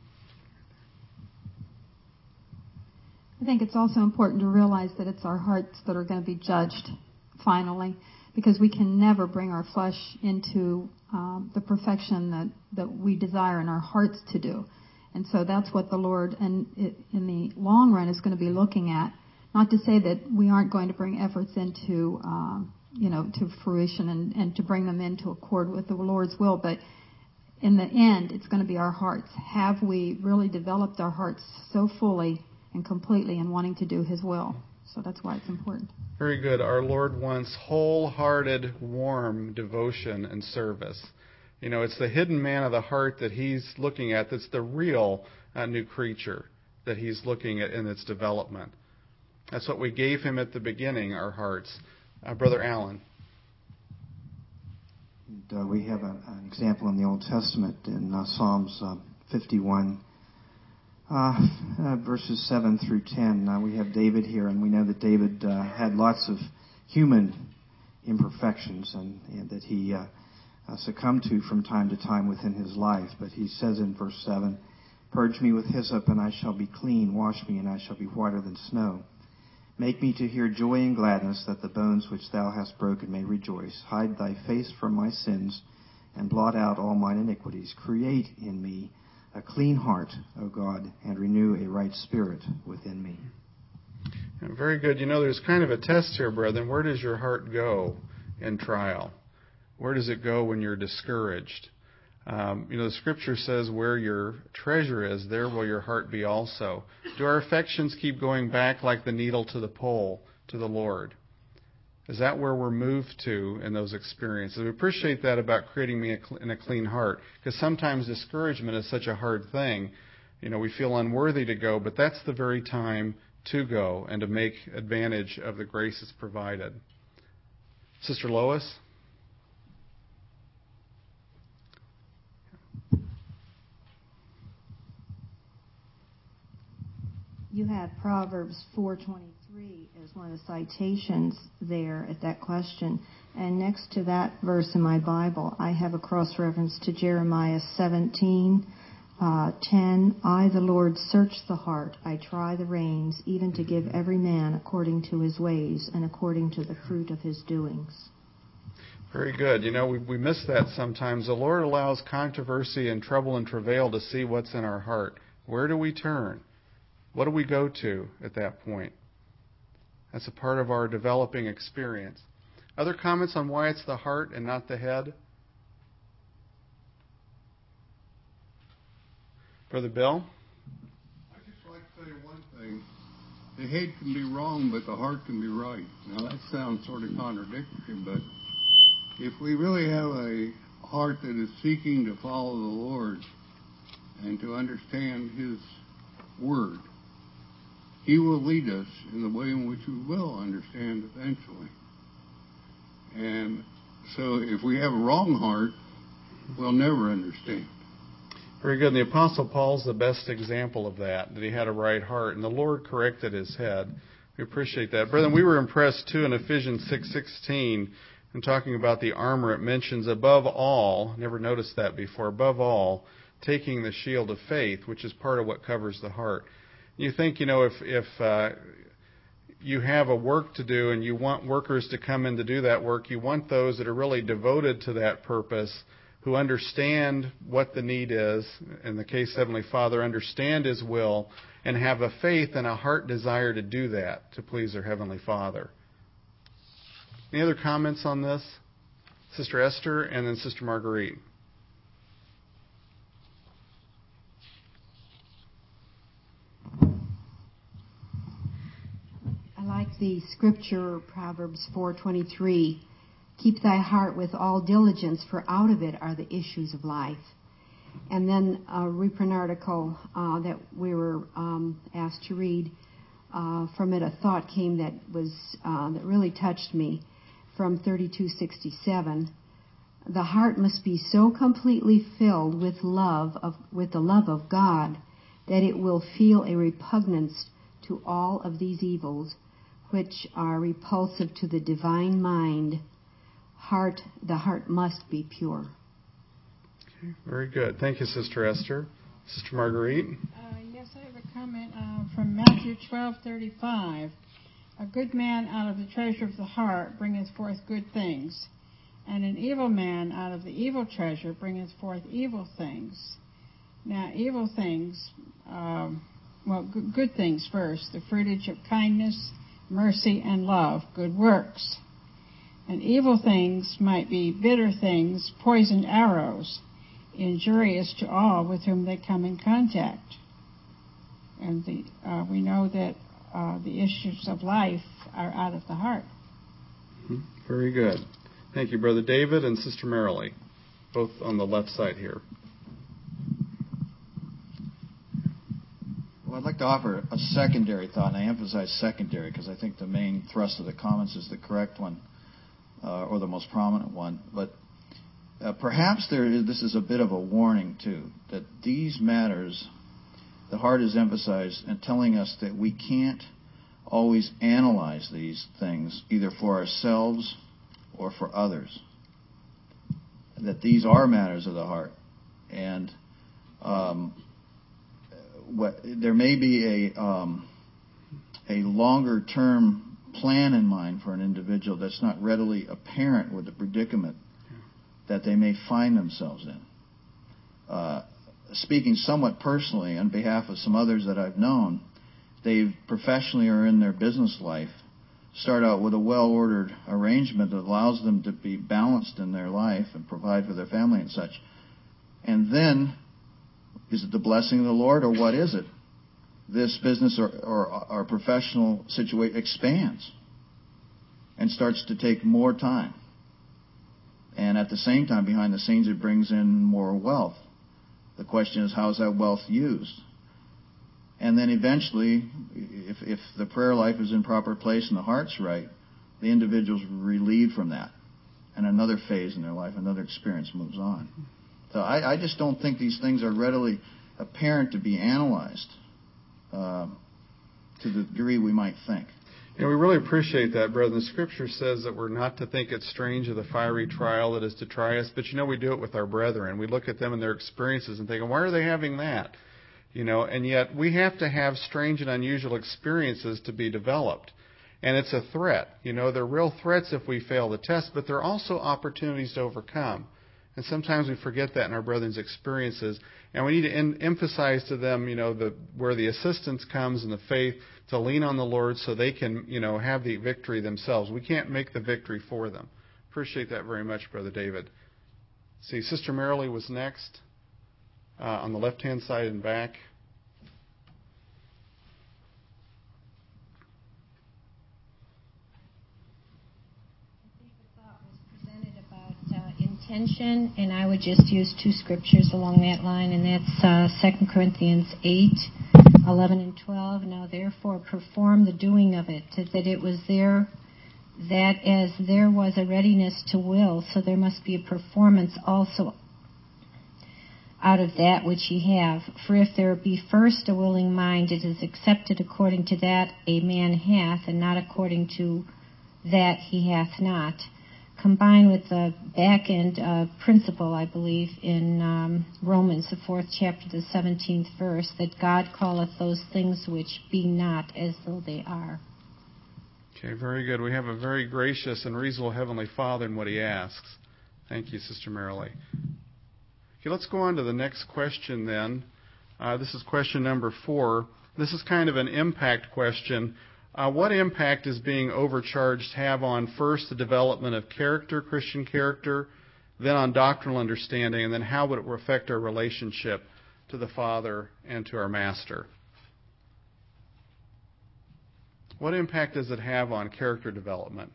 I think it's also important to realize that it's our hearts that are going to be judged finally, because we can never bring our flesh into um, the perfection that, that we desire in our hearts to do. And so that's what the Lord, and it, in the long run, is going to be looking at. Not to say that we aren't going to bring efforts into, um, you know, to fruition and, and to bring them into accord with the Lord's will, but in the end, it's going to be our hearts. Have we really developed our hearts so fully and completely in wanting to do His will? So that's why it's important. Very good. Our Lord wants wholehearted, warm devotion and service. You know, it's the hidden man of the heart that He's looking at that's the real uh, new creature that He's looking at in its development. That's what we gave Him at the beginning, our hearts. Uh, Brother Allen. And, uh, we have a, an example in the Old Testament in uh, Psalms uh, fifty-one, uh, uh, verses seven through ten. Uh, we have David here, and we know that David uh, had lots of human imperfections and, and that he uh, uh, succumbed to from time to time within his life. But he says in verse seven, "Purge me with hyssop, and I shall be clean. Wash me, and I shall be whiter than snow. Make me to hear joy and gladness, that the bones which thou hast broken may rejoice. Hide thy face from my sins, and blot out all mine iniquities. Create in me a clean heart, O God, and renew a right spirit within me." Very good. You know, there's kind of a test here, brethren. Where does your heart go in trial? Where does it go when you're discouraged? Um, you know, the Scripture says, where your treasure is, there will your heart be also. Do our affections keep going back like the needle to the pole, to the Lord? Is that where we're moved to in those experiences? We appreciate that about creating me in a clean heart, because sometimes discouragement is such a hard thing. You know, we feel unworthy to go, but that's the very time to go and to make advantage of the grace that's provided. Sister Lois? You have Proverbs four twenty-three as one of the citations there at that question. And next to that verse in my Bible, I have a cross-reference to Jeremiah seventeen, uh, ten. "I, the Lord, search the heart. I try the reins, even to give every man according to his ways and according to the fruit of his doings." Very good. You know, we, we miss that sometimes. The Lord allows controversy and trouble and travail to see what's in our heart. Where do we turn? What do we go to at that point? That's a part of our developing experience. Other comments on why it's the heart and not the head? Brother Bill? I'd just like to say one thing. The head can be wrong, but the heart can be right. Now, that sounds sort of contradictory, but if we really have a heart that is seeking to follow the Lord and to understand His Word, He will lead us in the way in which we will understand eventually. And so if we have a wrong heart, we'll never understand. Very good. And the Apostle Paul's the best example of that, that he had a right heart. And the Lord corrected his head. We appreciate that. Brethren, we were impressed, too, in Ephesians six sixteen, and talking about the armor. It mentions, above all, never noticed that before, above all, taking the shield of faith, which is part of what covers the heart. You think, you know, if if uh, you have a work to do and you want workers to come in to do that work, you want those that are really devoted to that purpose, who understand what the need is, in the case of Heavenly Father, understand His will, and have a faith and a heart desire to do that, to please their Heavenly Father. Any other comments on this? Sister Esther and then Sister Marguerite. I like the scripture, Proverbs four twenty-three. "Keep thy heart with all diligence, for out of it are the issues of life." And then a reprint article uh, that we were um, asked to read. Uh, from it, a thought came that was uh, that really touched me, from thirty-two sixty-seven. The heart must be so completely filled with love of, with the love of God that it will feel a repugnance to all of these evils which are repulsive to the divine mind. Heart, the heart must be pure. Okay, very good. Thank you, Sister Esther. Sister Marguerite? Uh, yes, I have a comment uh, from Matthew twelve thirty-five. A good man out of the treasure of the heart bringeth forth good things, and an evil man out of the evil treasure bringeth forth evil things. Now, evil things, um, well, good, good things first, the fruitage of kindness, mercy, and love, good works. And evil things might be bitter things, poisoned arrows, injurious to all with whom they come in contact. And the, uh, we know that uh, the issues of life are out of the heart. Mm-hmm. Very good. Thank you, Brother David and Sister Marilee, both on the left side here. Well, I'd like to offer a secondary thought, and I emphasize secondary because I think the main thrust of the comments is the correct one, uh, or the most prominent one. But uh, perhaps there is, this is a bit of a warning, too, that these matters, the heart is emphasized and telling us that we can't always analyze these things, either for ourselves or for others. That these are matters of the heart. And um, what, there may be a, um, a longer-term plan in mind for an individual that's not readily apparent with the predicament that they may find themselves in. Uh, speaking somewhat personally on behalf of some others that I've known, they professionally or in their business life start out with a well-ordered arrangement that allows them to be balanced in their life and provide for their family and such. And then, is it the blessing of the Lord or what is it? This business or, or, or professional situation expands and starts to take more time. And at the same time, behind the scenes, it brings in more wealth. The question is, how is that wealth used? And then eventually, if, if the prayer life is in proper place and the heart's right, the individual's relieved from that. And another phase in their life, another experience moves on. So I, I just don't think these things are readily apparent to be analyzed uh, to the degree we might think. And we really appreciate that, brother. The Scripture says that we're not to think it strange of the fiery trial that is to try us, but you know we do it with our brethren. We look at them and their experiences and think, why are they having that? You know, and yet we have to have strange and unusual experiences to be developed. And it's a threat. You know, they're real threats if we fail the test, but they're also opportunities to overcome. And sometimes we forget that in our brethren's experiences. And we need to en- emphasize to them, you know, the, where the assistance comes in the faith to lean on the Lord so they can, you know, have the victory themselves. We can't make the victory for them. Appreciate that very much, Brother David. See, Sister Marilee was next. Uh, on the left-hand side and back. I think the thought was presented about uh, intention, and I would just use two scriptures along that line, and that's uh, Second Corinthians eight, eleven and twelve. Now, therefore, perform the doing of it, that it was there, that as there was a readiness to will, so there must be a performance also out of that which ye have. For if there be first a willing mind, it is accepted according to that a man hath, and not according to that he hath not. Combined with the back end uh, principle, I believe, in um, Romans, the fourth chapter, the seventeenth verse, that God calleth those things which be not as though they are. Okay, very good. We have a very gracious and reasonable Heavenly Father in what He asks. Thank you, Sister Marilee. Okay, let's go on to the next question then. Uh, this is question number four. This is kind of an impact question. Uh, what impact does being overcharged have on, first, the development of character, Christian character, then on doctrinal understanding, and then how would it affect our relationship to the Father and to our Master? What impact does it have on character development?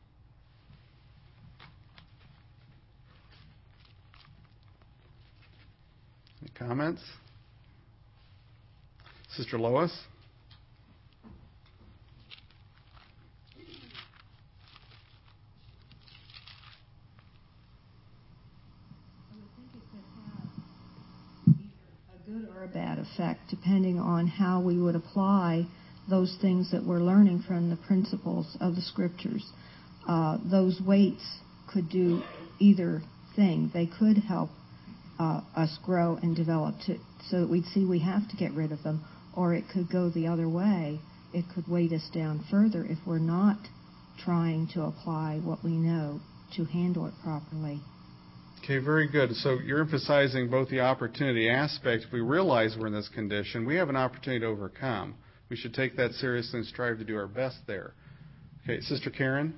Any comments? Sister Lois? good or a bad effect, depending on how we would apply those things that we're learning from the principles of the Scriptures. Uh, those weights could do either thing. They could help uh, us grow and develop to, so that we'd see we have to get rid of them, or it could go the other way. It could weight us down further if we're not trying to apply what we know to handle it properly. Okay, very good. So you're emphasizing both the opportunity aspect. If we realize we're in this condition, we have an opportunity to overcome. We should take that seriously and strive to do our best there. Okay, Sister Karen?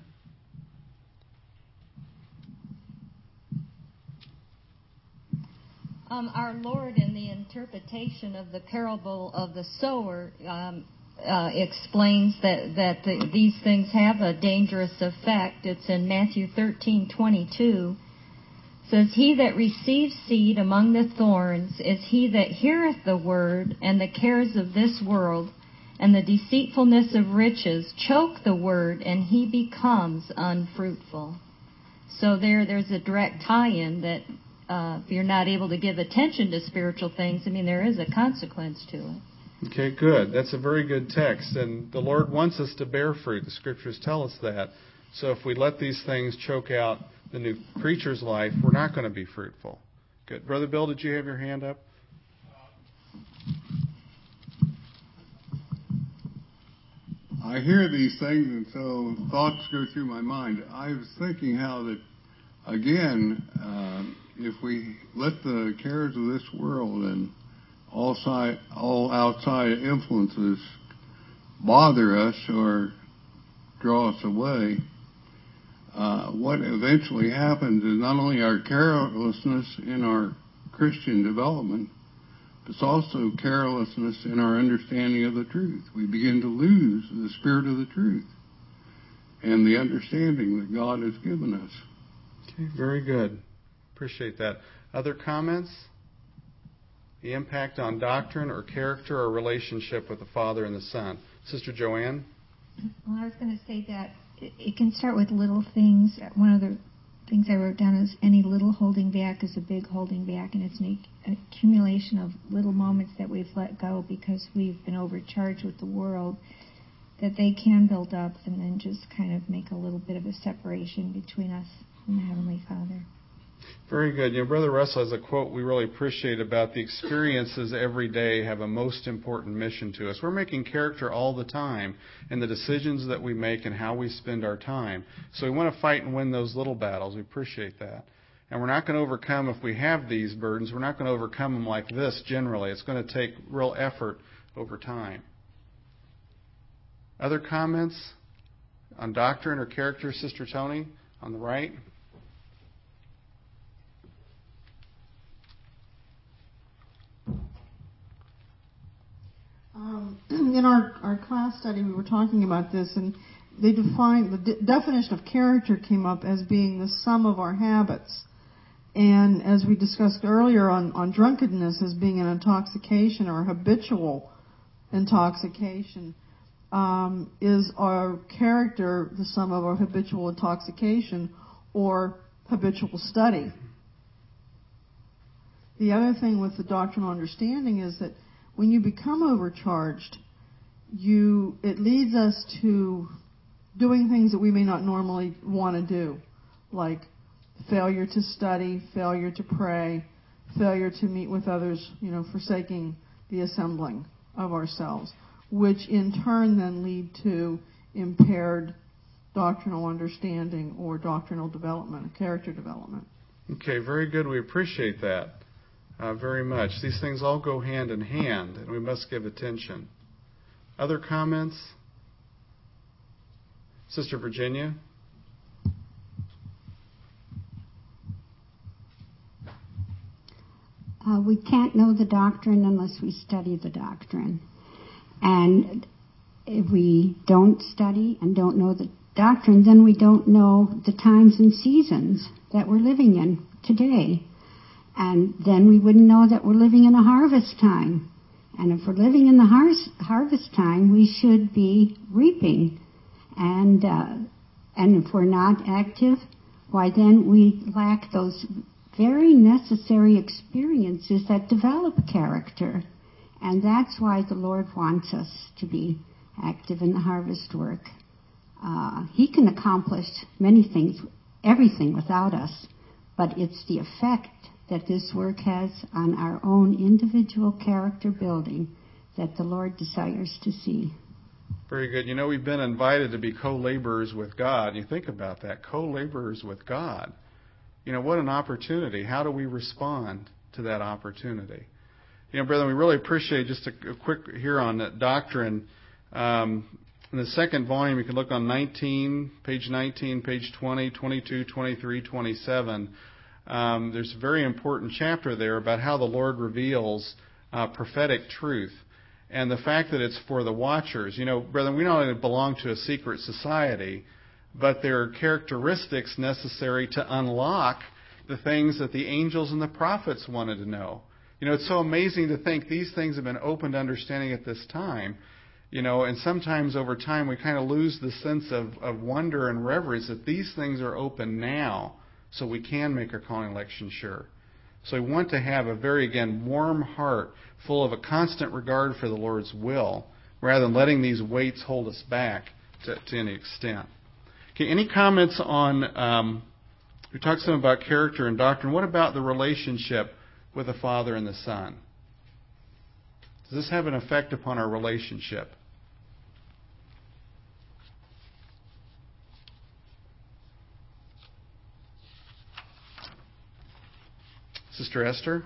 Um, our Lord, in the interpretation of the parable of the sower, um, uh, explains that, that the, these things have a dangerous effect. It's in Matthew thirteen twenty-two. It says, "He that receives seed among the thorns is he that heareth the word, and the cares of this world and the deceitfulness of riches choke the word, and he becomes unfruitful." So there, there's a direct tie-in that uh, if you're not able to give attention to spiritual things, I mean, there is a consequence to it. Okay, good. That's a very good text. And the Lord wants us to bear fruit. The Scriptures tell us that. So if we let these things choke out the new creature's life, we're not going to be fruitful. Good. Brother Bill, did you have your hand up? I hear these things, and so thoughts go through my mind. I was thinking how that, again, uh, if we let the cares of this world and all, side, all outside influences bother us or draw us away, uh, what eventually happens is not only our carelessness in our Christian development, but it's also carelessness in our understanding of the truth. We begin to lose the spirit of the truth and the understanding that God has given us. Okay, very good. Appreciate that. Other comments? The impact on doctrine or character or relationship with the Father and the Son. Sister Joanne? Well, I was going to say that it, it can start with little things. One of the things I wrote down is any little holding back is a big holding back, and it's an accumulation of little moments that we've let go because we've been overcharged with the world, that they can build up and then just kind of make a little bit of a separation between us and the Heavenly Father. Very good. You know, Brother Russell has a quote we really appreciate about the experiences every day have a most important mission to us. We're making character all the time in the decisions that we make and how we spend our time. So we want to fight and win those little battles. We appreciate that. And we're not going to overcome, if we have these burdens, we're not going to overcome them like this generally. It's going to take real effort over time. Other comments on doctrine or character, Sister Tony, on the right? Um, in our, our class study, we were talking about this, and they defined the de- definition of character came up as being the sum of our habits. And as we discussed earlier on, on drunkenness as being an intoxication or habitual intoxication, um, is our character the sum of our habitual intoxication or habitual study? The other thing with the doctrinal understanding is that when you become overcharged, you it leads us to doing things that we may not normally want to do, like failure to study, failure to pray, failure to meet with others, you know, forsaking the assembling of ourselves, which in turn then lead to impaired doctrinal understanding or doctrinal development, character development. Okay, very good. We appreciate that. Uh, very much. These things all go hand in hand, and we must give attention. Other comments? Sister Virginia? Uh, we can't know the doctrine unless we study the doctrine. And if we don't study and don't know the doctrine, then we don't know the times and seasons that we're living in today. And then we wouldn't know that we're living in a harvest time. And if we're living in the har- harvest time, we should be reaping. And uh, and if we're not active, why then we lack those very necessary experiences that develop character. And that's why the Lord wants us to be active in the harvest work. Uh, he can accomplish many things, everything without us, but it's the effect that this work has on our own individual character building that the Lord desires to see. Very good. You know, we've been invited to be co-laborers with God. You think about that, co-laborers with God. You know, what an opportunity. How do we respond to that opportunity? You know, brethren, we really appreciate just a, a quick here on that doctrine. Um, in the second volume, you can look on nineteen, page nineteen, page twenty, twenty-two, twenty-three, twenty-seven. Um, there's a very important chapter there about how the Lord reveals uh, prophetic truth. And the fact that it's for the watchers. You know, brethren, we not only belong to a secret society, but there are characteristics necessary to unlock the things that the angels and the prophets wanted to know. You know, it's so amazing to think these things have been open to understanding at this time. You know, and sometimes over time we kind of lose the sense of, of wonder and reverence that these things are open now so we can make our calling election sure. So we want to have a very, again, warm heart full of a constant regard for the Lord's will rather than letting these weights hold us back to, to any extent. Okay, any comments on, um, we talked some about character and doctrine. What about the relationship with the Father and the Son? Does this have an effect upon our relationship? Sister Esther?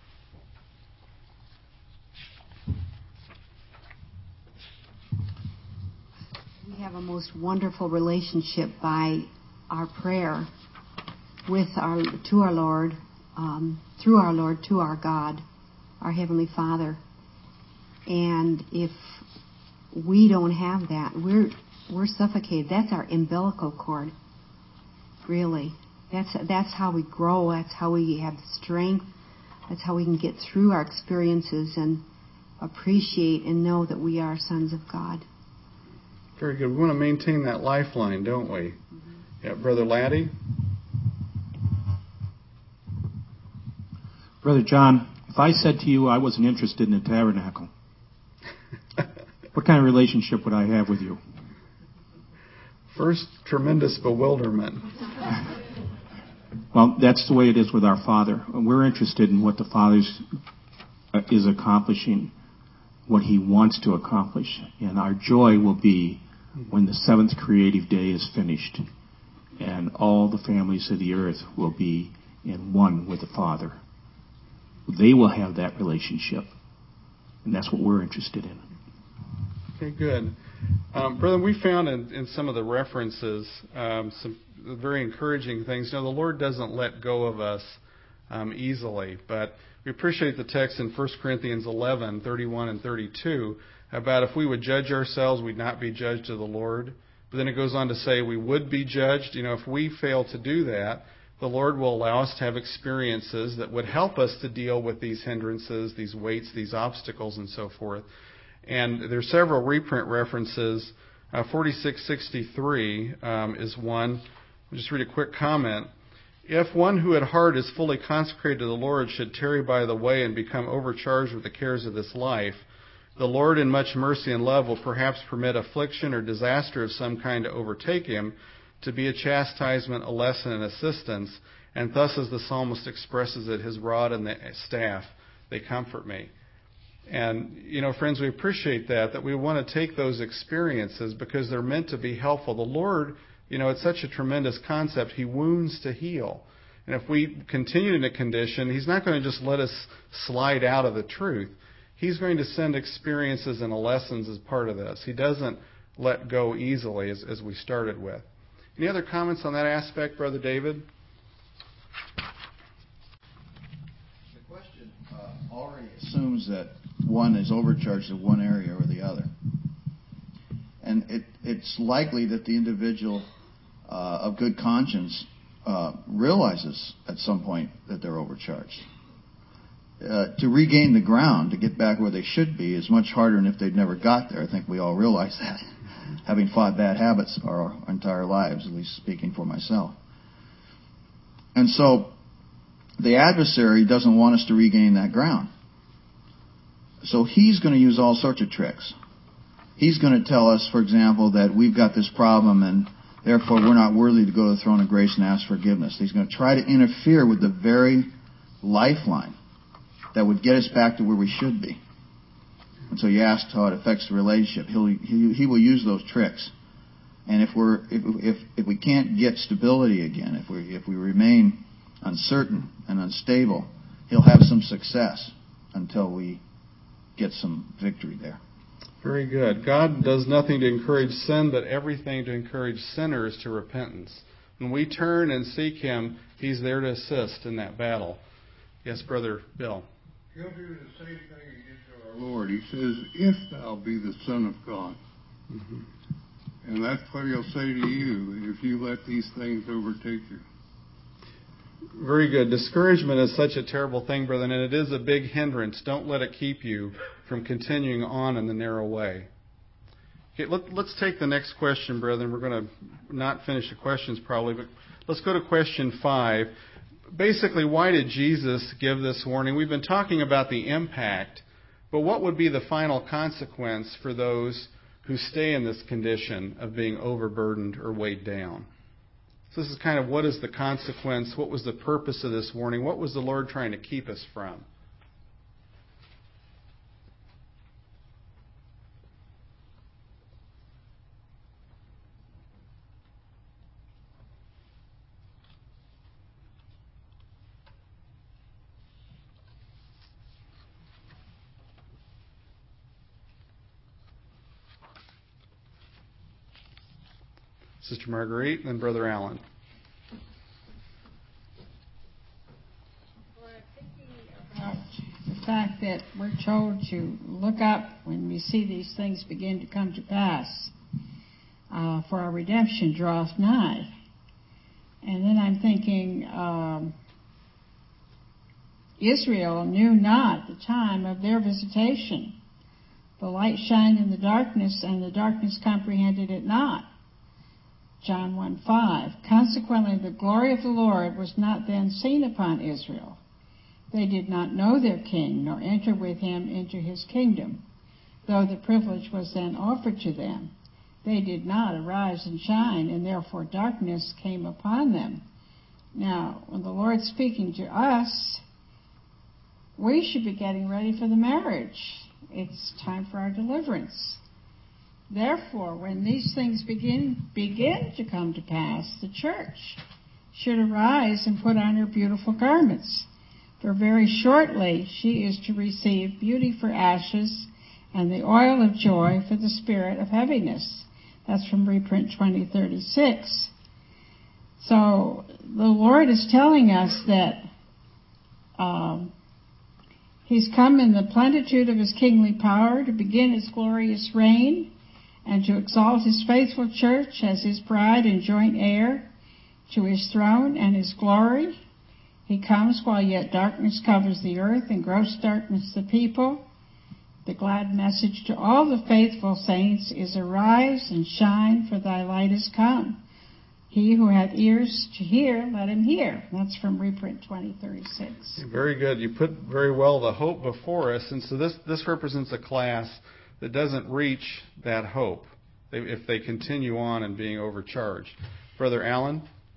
We have a most wonderful relationship by our prayer with our to our Lord, um, through our Lord to our God, our Heavenly Father. And if we don't have that, we're we're suffocated. That's our umbilical cord, really. That's that's how we grow. That's how we have strength. That's how we can get through our experiences and appreciate and know that we are sons of God. Very good. We want to maintain that lifeline, don't we? Mm-hmm. Yeah, Brother Laddie? Brother John, if I said to you I wasn't interested in the tabernacle, what kind of relationship would I have with you? First, tremendous bewilderment. Well, that's the way it is with our Father. We're interested in what the Father is accomplishing, what He wants to accomplish. And our joy will be when the seventh creative day is finished and all the families of the earth will be in one with the Father. They will have that relationship. And that's what we're interested in. Okay, good. Um, brother, we found in, in some of the references um, some very encouraging things. You know, the Lord doesn't let go of us um, easily, but we appreciate the text in First Corinthians eleven, thirty-one and thirty-two about if we would judge ourselves, we'd not be judged of the Lord. But then it goes on to say we would be judged. You know, if we fail to do that, the Lord will allow us to have experiences that would help us to deal with these hindrances, these weights, these obstacles, and so forth. And there's several reprint references. Uh, forty-six sixty-three um, is one. I'll just read a quick comment. If one who at heart is fully consecrated to the Lord should tarry by the way and become overcharged with the cares of this life, the Lord in much mercy and love will perhaps permit affliction or disaster of some kind to overtake him, to be a chastisement, a lesson, and assistance. And thus, as the psalmist expresses it, his rod and the staff, they comfort me. And, you know, friends, we appreciate that, that we want to take those experiences because they're meant to be helpful. The Lord, you know, it's such a tremendous concept. He wounds to heal. And if we continue in a condition, He's not going to just let us slide out of the truth. He's going to send experiences and lessons as part of this. He doesn't let go easily, as, as we started with. Any other comments on that aspect, Brother David? The question uh, already assumes that one is overcharged in one area or the other. And it, it's likely that the individual uh, of good conscience uh, realizes at some point that they're overcharged. Uh, to regain the ground, to get back where they should be, is much harder than if they'd never got there. I think we all realize that, having fought bad habits our entire lives, at least speaking for myself. And so the adversary doesn't want us to regain that ground. So he's going to use all sorts of tricks. He's going to tell us, for example, that we've got this problem and therefore we're not worthy to go to the throne of grace and ask forgiveness. He's going to try to interfere with the very lifeline that would get us back to where we should be. And so you asked how it affects the relationship. He'll, he, he will use those tricks. And if we're if, if if we can't get stability again, if we if we remain uncertain and unstable, he'll have some success until we get some victory there. Very good. God does nothing to encourage sin, but everything to encourage sinners to repentance. When we turn and seek Him, He's there to assist in that battle. Yes, Brother Bill. He'll do the same thing He did to our Lord. He says, "If thou be the Son of God." Mm-hmm. And that's what He'll say to you if you let these things overtake you. Very good. Discouragement is such a terrible thing, brother, and it is a big hindrance. Don't let it keep you from continuing on in the narrow way. Okay, let, let's take the next question, brethren. We're going to not finish the questions probably, but let's go to question five. Basically, why did Jesus give this warning? We've been talking about the impact, but what would be the final consequence for those who stay in this condition of being overburdened or weighed down? So this is kind of what is the consequence, what was the purpose of this warning, what was the Lord trying to keep us from? Sister Marguerite, and then Brother Allen. Well, I'm thinking about the fact that we're told to look up when we see these things begin to come to pass, uh, for our redemption draweth nigh. And then I'm thinking, um, Israel knew not the time of their visitation. The light shined in the darkness, and the darkness comprehended it not. John one five. Consequently, the glory of the Lord was not then seen upon Israel. They did not know their king, nor enter with him into his kingdom, though the privilege was then offered to them. They did not arise and shine, and therefore darkness came upon them. Now, when the Lord's speaking to us, we should be getting ready for the marriage. It's time for our deliverance. Therefore, when these things begin begin to come to pass, the church should arise and put on her beautiful garments. For very shortly she is to receive beauty for ashes and the oil of joy for the spirit of heaviness. That's from reprint twenty thirty-six. So the Lord is telling us that um, He's come in the plenitude of His kingly power to begin His glorious reign, and to exalt His faithful church as His bride and joint heir to His throne and His glory. He comes while yet darkness covers the earth and gross darkness the people. The glad message to all the faithful saints is, "Arise and shine, for thy light is come. He who hath ears to hear, let him hear." That's from reprint twenty thirty-six. Very good. You put very well the hope before us, and so this, this represents a class that doesn't reach that hope if they continue on and being overcharged. Brother Allen?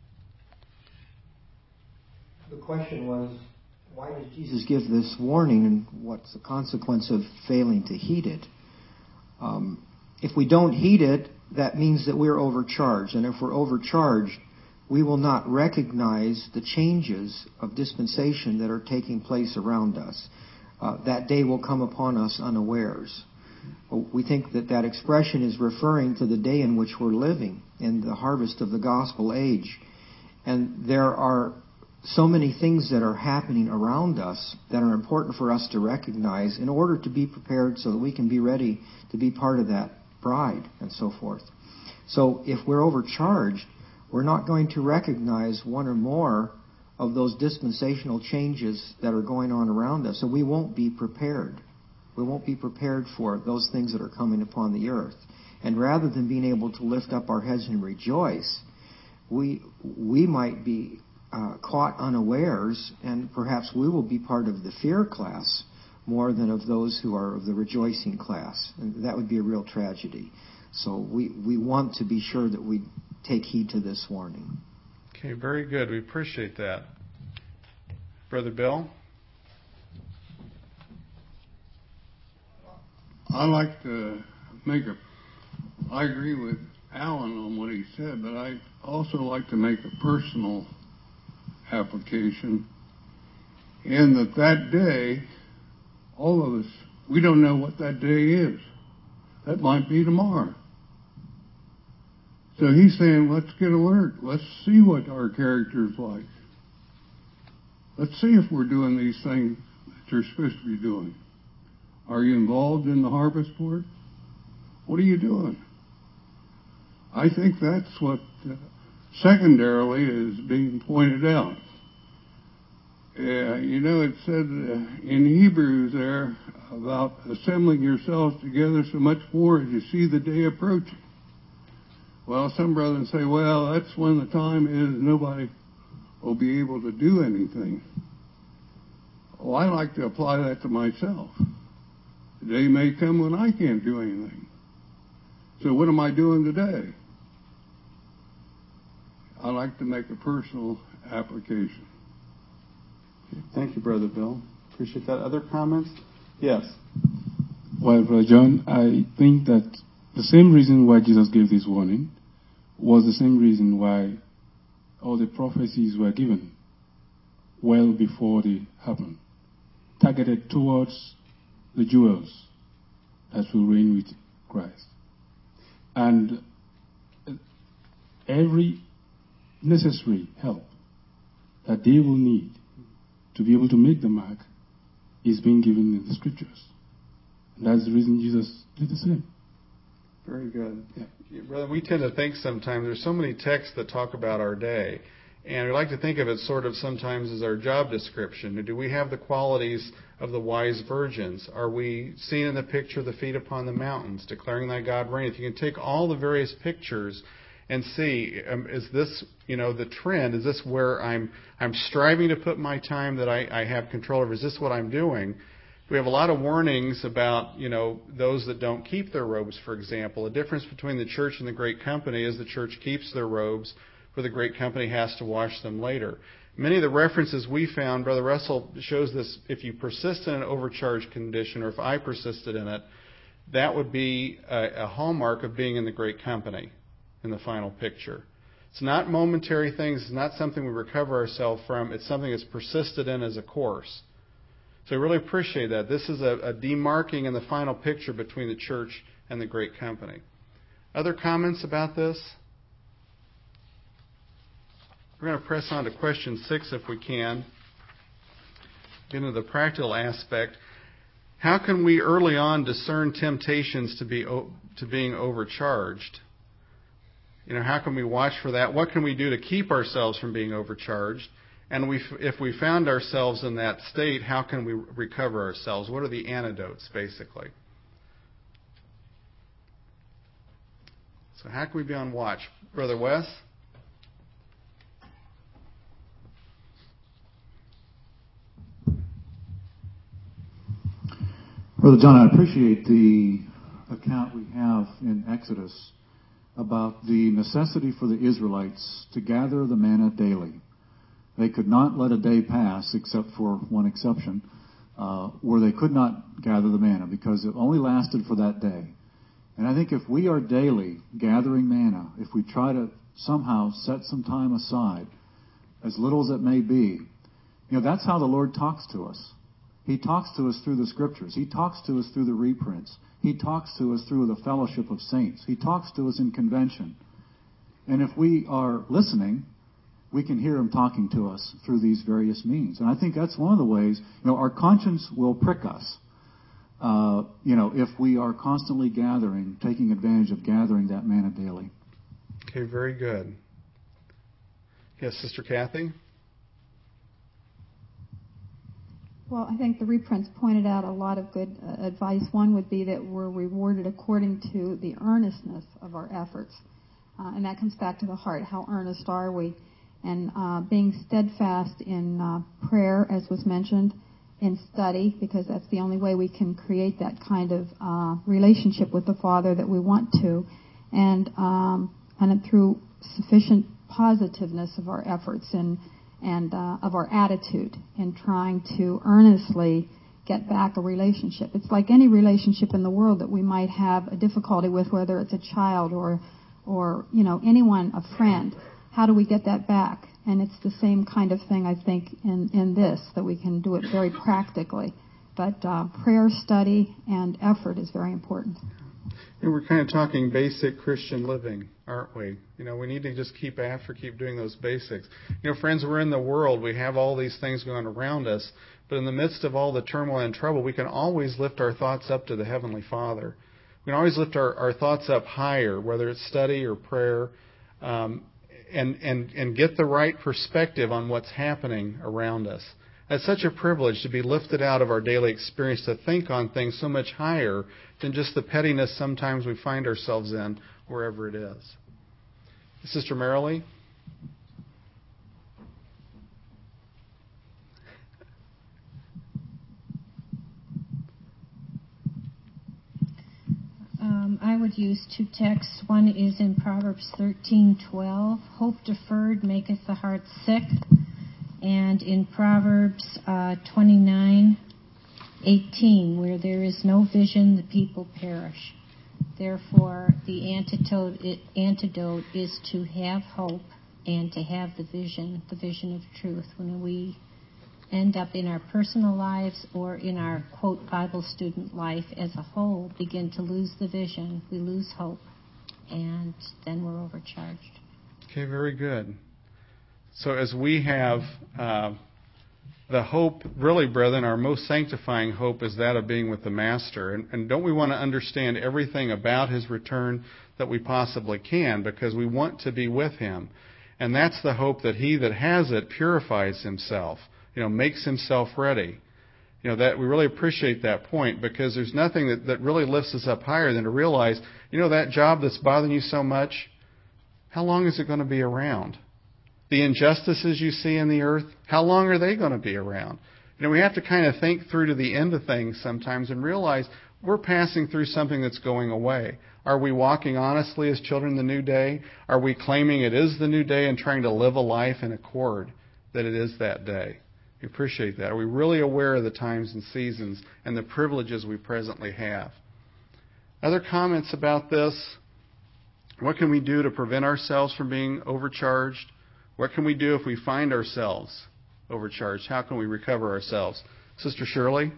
The question was, why did Jesus give this warning, and what's the consequence of failing to heed it? Um, if we don't heed it, that means that we're overcharged. And if we're overcharged, we will not recognize the changes of dispensation that are taking place around us. Uh, that day will come upon us unawares. We think that that expression is referring to the day in which we're living, in the harvest of the gospel age. And there are so many things that are happening around us that are important for us to recognize in order to be prepared so that we can be ready to be part of that bride and so forth. So if we're overcharged, we're not going to recognize one or more of those dispensational changes that are going on around us. So we won't be prepared. We won't be prepared for those things that are coming upon the earth. And rather than being able to lift up our heads and rejoice, we we might be uh, caught unawares, and perhaps we will be part of the fear class more than of those who are of the rejoicing class. And that would be a real tragedy. So we, we want to be sure that we take heed to this warning. Okay, very good. We appreciate that. Brother Bill? I like to make a, I agree with Alan on what he said, but I also like to make a personal application in that that day, all of us, we don't know what that day is. That might be tomorrow. So he's saying, let's get alert. Let's see what our character's like. Let's see if we're doing these things that you're supposed to be doing. Are you involved in the harvest work? What are you doing? I think that's what uh, secondarily is being pointed out. Uh, you know, it said uh, in Hebrews there about assembling yourselves together so much more as you see the day approaching. Well, some brothers say, well, that's when the time is nobody will be able to do anything. Well, I like to apply that to myself. The day may come when I can't do anything. So what am I doing today? I like to make a personal application. Okay, thank you, Brother Bill. Appreciate that. Other comments? Yes. Well, Brother John, I think that the same reason why Jesus gave this warning was the same reason why all the prophecies were given well before they happened, targeted towards the Jews that will reign with Christ. And every necessary help that they will need to be able to make the mark is being given in the scriptures. And that's the reason Jesus did the same. Very good. Yeah. Brother, we tend to think sometimes there's so many texts that talk about our day, and we like to think of it sort of sometimes as our job description. Do we have the qualities of the wise virgins? Are we seen in the picture the feet upon the mountains, declaring thy God reigneth? You can take all the various pictures and see, um, is this, you know, the trend? Is this where I'm I'm striving to put my time that I, I have control over? Is this what I'm doing? We have a lot of warnings about, you know, those that don't keep their robes, for example. The difference between the church and the great company is the church keeps their robes, where the great company has to wash them later. Many of the references we found, Brother Russell shows this, if you persist in an overcharged condition, or if I persisted in it, that would be a, a hallmark of being in the great company in the final picture. It's not momentary things. It's not something we recover ourselves from. It's something that's persisted in as a course. So I really appreciate that. This is a, a demarking in the final picture between the church and the great company. Other comments about this? We're going to press on to question six if we can. Get into the practical aspect. How can we early on discern temptations to be to being overcharged? You know, how can we watch for that? What can we do to keep ourselves from being overcharged? And we, if we found ourselves in that state, how can we recover ourselves? What are the antidotes, basically? So how can we be on watch? Brother Wes? Brother John, I appreciate the account we have in Exodus about the necessity for the Israelites to gather the manna daily. They could not let a day pass, except for one exception, uh, where they could not gather the manna because it only lasted for that day. And I think if we are daily gathering manna, if we try to somehow set some time aside, as little as it may be, you know, that's how the Lord talks to us. He talks to us through the Scriptures. He talks to us through the reprints. He talks to us through the fellowship of saints. He talks to us in convention. And if we are listening, we can hear Him talking to us through these various means. And I think that's one of the ways, you know, our conscience will prick us, uh, you know, if we are constantly gathering, taking advantage of gathering that manna daily. Okay, very good. Yes, Sister Kathy? Well, I think the reprints pointed out a lot of good uh, advice. One would be that we're rewarded according to the earnestness of our efforts. Uh, and that comes back to the heart. How earnest are we? and uh, being steadfast in uh, prayer, as was mentioned, in study, because that's the only way we can create that kind of uh, relationship with the Father that we want to, and um, and through sufficient positiveness of our efforts and and uh, of our attitude in trying to earnestly get back a relationship. It's like any relationship in the world that we might have a difficulty with, whether it's a child or or you know anyone, a friend. How do we get that back? And it's the same kind of thing, I think, in, in this, that we can do it very practically. But uh, prayer, study, and effort is very important. And we're kind of talking basic Christian living, aren't we? You know, we need to just keep after, keep doing those basics. You know, friends, we're in the world. We have all these things going around us. But in the midst of all the turmoil and trouble, we can always lift our thoughts up to the Heavenly Father. We can always lift our, our thoughts up higher, whether it's study or prayer, um, and, and, and get the right perspective on what's happening around us. It's such a privilege to be lifted out of our daily experience, to think on things so much higher than just the pettiness sometimes we find ourselves in, wherever it is. Sister Marilee? Um, I would use two texts. One is in Proverbs thirteen twelve. Hope deferred maketh the heart sick. And in Proverbs uh, twenty-nine eighteen, where there is no vision, the people perish. Therefore, the antidote, it, antidote is to have hope and to have the vision, the vision of truth. When we end up in our personal lives or in our, quote, Bible student life as a whole, begin to lose the vision, we lose hope, and then we're overcharged. Okay, very good. So as we have uh, the hope, really, brethren, our most sanctifying hope is that of being with the Master. And, and don't we want to understand everything about His return that we possibly can, because we want to be with Him. And that's the hope, that he that has it purifies himself, you know, makes himself ready. You know, that we really appreciate that point, because there's nothing that, that really lifts us up higher than to realize, you know, that job that's bothering you so much, how long is it going to be around? The injustices you see in the earth, how long are they going to be around? You know, we have to kind of think through to the end of things sometimes and realize we're passing through something that's going away. Are we walking honestly as children in the new day? Are we claiming it is the new day and trying to live a life in accord that it is that day? We appreciate that. Are we really aware of the times and seasons and the privileges we presently have? Other comments about this? What can we do to prevent ourselves from being overcharged? What can we do if we find ourselves overcharged? How can we recover ourselves? Sister Shirley?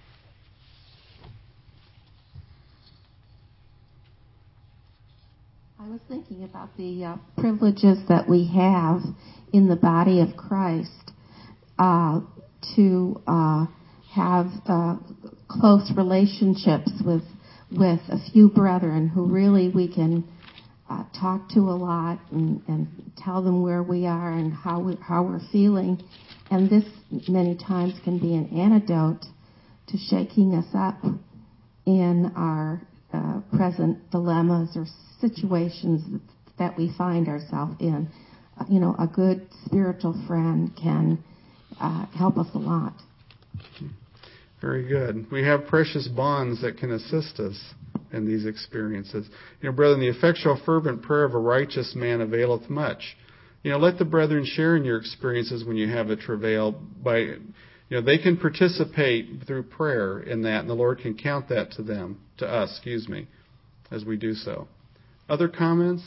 I was thinking about the uh, privileges that we have in the body of Christ uh, to uh, have uh, close relationships with with a few brethren who really we can uh, talk to a lot and, and tell them where we are and how we, how we're feeling, and this many times can be an antidote to shaking us up in our uh, present dilemmas or situations that we find ourselves in. Uh, you know, a good spiritual friend can uh, help us a lot. Very good. We have precious bonds that can assist us in these experiences. You know, brethren, the effectual fervent prayer of a righteous man availeth much. You know, let the brethren share in your experiences when you have a travail. By, you know, they can participate through prayer in that, and the Lord can count that to them, to us, excuse me, as we do so. Other comments?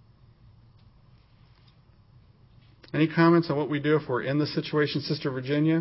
Any comments on what we do if we're in the situation, Sister Virginia?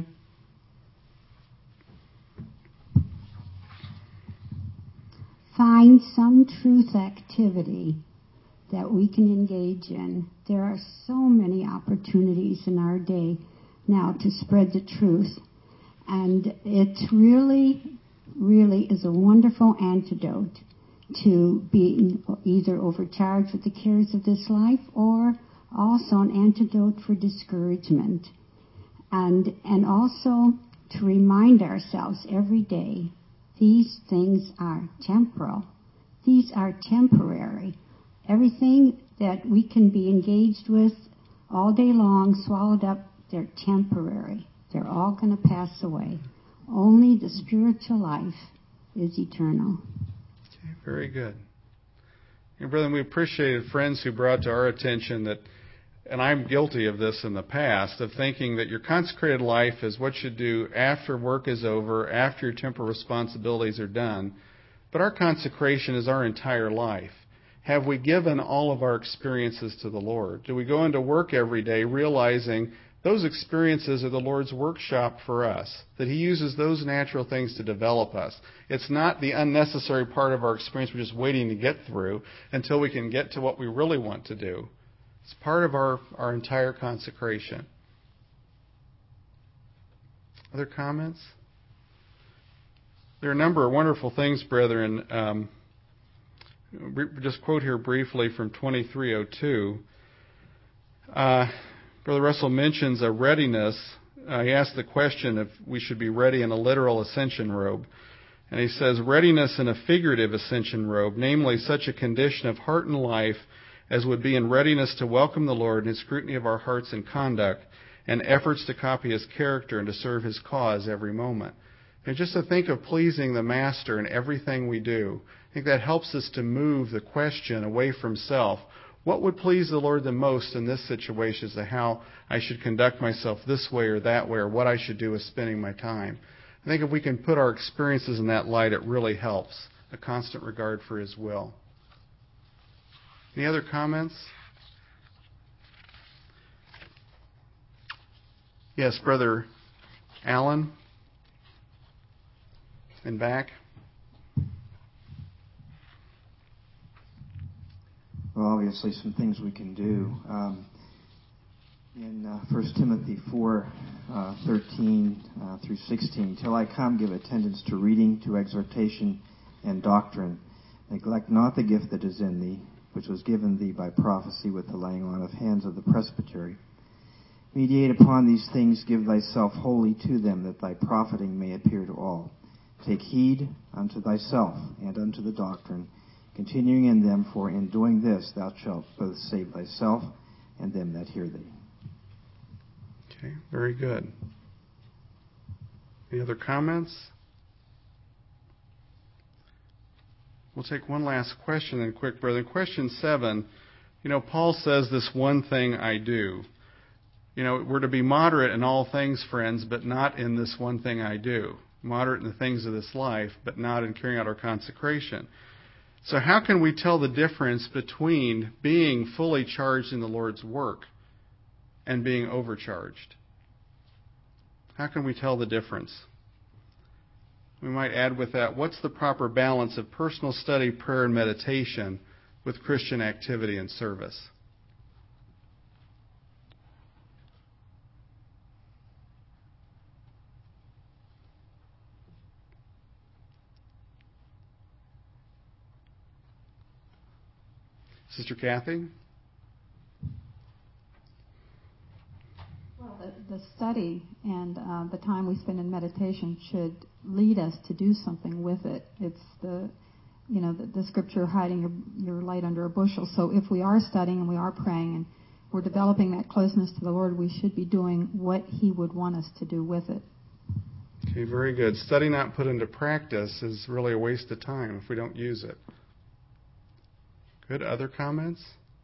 Find some truth activity that we can engage in. There are so many opportunities in our day now to spread the truth. And it really, really is a wonderful antidote to being either overcharged with the cares of this life or also an antidote for discouragement. And, and also to remind ourselves every day, these things are temporal. These are temporary. Everything that we can be engaged with all day long, swallowed up. They're temporary. They're all going to pass away. Only the spiritual life is eternal. Okay, very good. And brethren, we appreciated friends who brought to our attention that, and I'm guilty of this in the past, of thinking that your consecrated life is what you do after work is over, after your temporal responsibilities are done. But our consecration is our entire life. Have we given all of our experiences to the Lord? Do we go into work every day realizing those experiences are the Lord's workshop for us, that He uses those natural things to develop us? It's not the unnecessary part of our experience we're just waiting to get through until we can get to what we really want to do. It's part of our, our entire consecration. Other comments? There are a number of wonderful things, brethren. Um, just quote here briefly from twenty-three oh two. Uh, Brother Russell mentions a readiness. Uh, he asked the question if we should be ready in a literal ascension robe. And he says, readiness in a figurative ascension robe, namely such a condition of heart and life as would be in readiness to welcome the Lord in His scrutiny of our hearts and conduct, and efforts to copy His character and to serve His cause every moment. And just to think of pleasing the Master in everything we do, I think that helps us to move the question away from self. What would please the Lord the most in this situation as to how I should conduct myself this way or that way, or what I should do with spending my time? I think if we can put our experiences in that light, it really helps. A constant regard for His will. Any other comments? Yes, Brother Allen. And back. Well, obviously, some things we can do. Um, in uh, First Timothy four, uh, thirteen uh, through sixteen, till I come, give attendance to reading, to exhortation, and doctrine. Neglect not the gift that is in thee, which was given thee by prophecy with the laying on of hands of the presbytery. Mediate upon these things, give thyself wholly to them, that thy profiting may appear to all. Take heed unto thyself and unto the doctrine, continuing in them, for in doing this thou shalt both save thyself and them that hear thee. Okay, very good. Any other comments? We'll take one last question then quick, brother. Question seven, you know, Paul says this one thing I do. You know, we're to be moderate in all things, friends, but not in this one thing I do. Moderate in the things of this life, but not in carrying out our consecration. So how can we tell the difference between being fully charged in the Lord's work and being overcharged? How can we tell the difference? We might add with that, what's the proper balance of personal study, prayer, and meditation with Christian activity and service? Sister Kathy? Well, the, the study and uh, the time we spend in meditation should lead us to do something with it. It's the, you know, the, the scripture, hiding your, your light under a bushel. So if we are studying and we are praying and we're developing that closeness to the Lord, we should be doing what He would want us to do with it. Okay, very good. Study not put into practice is really a waste of time if we don't use it. Good. Other comments?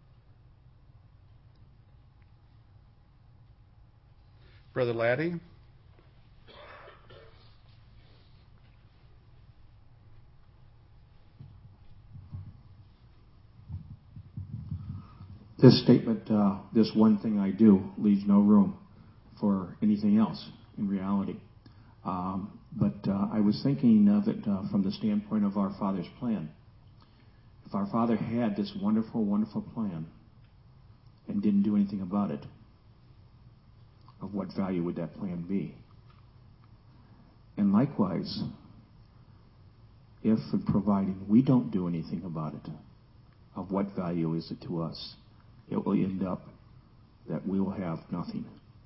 Brother Laddie? This statement, uh, this one thing I do, leaves no room for anything else in reality. Um, but uh, I was thinking of it uh, from the standpoint of our Father's plan. If our Father had this wonderful, wonderful plan and didn't do anything about it, of what value would that plan be? And likewise, if and providing we don't do anything about it, of what value is it to us? It will end up that we will have nothing.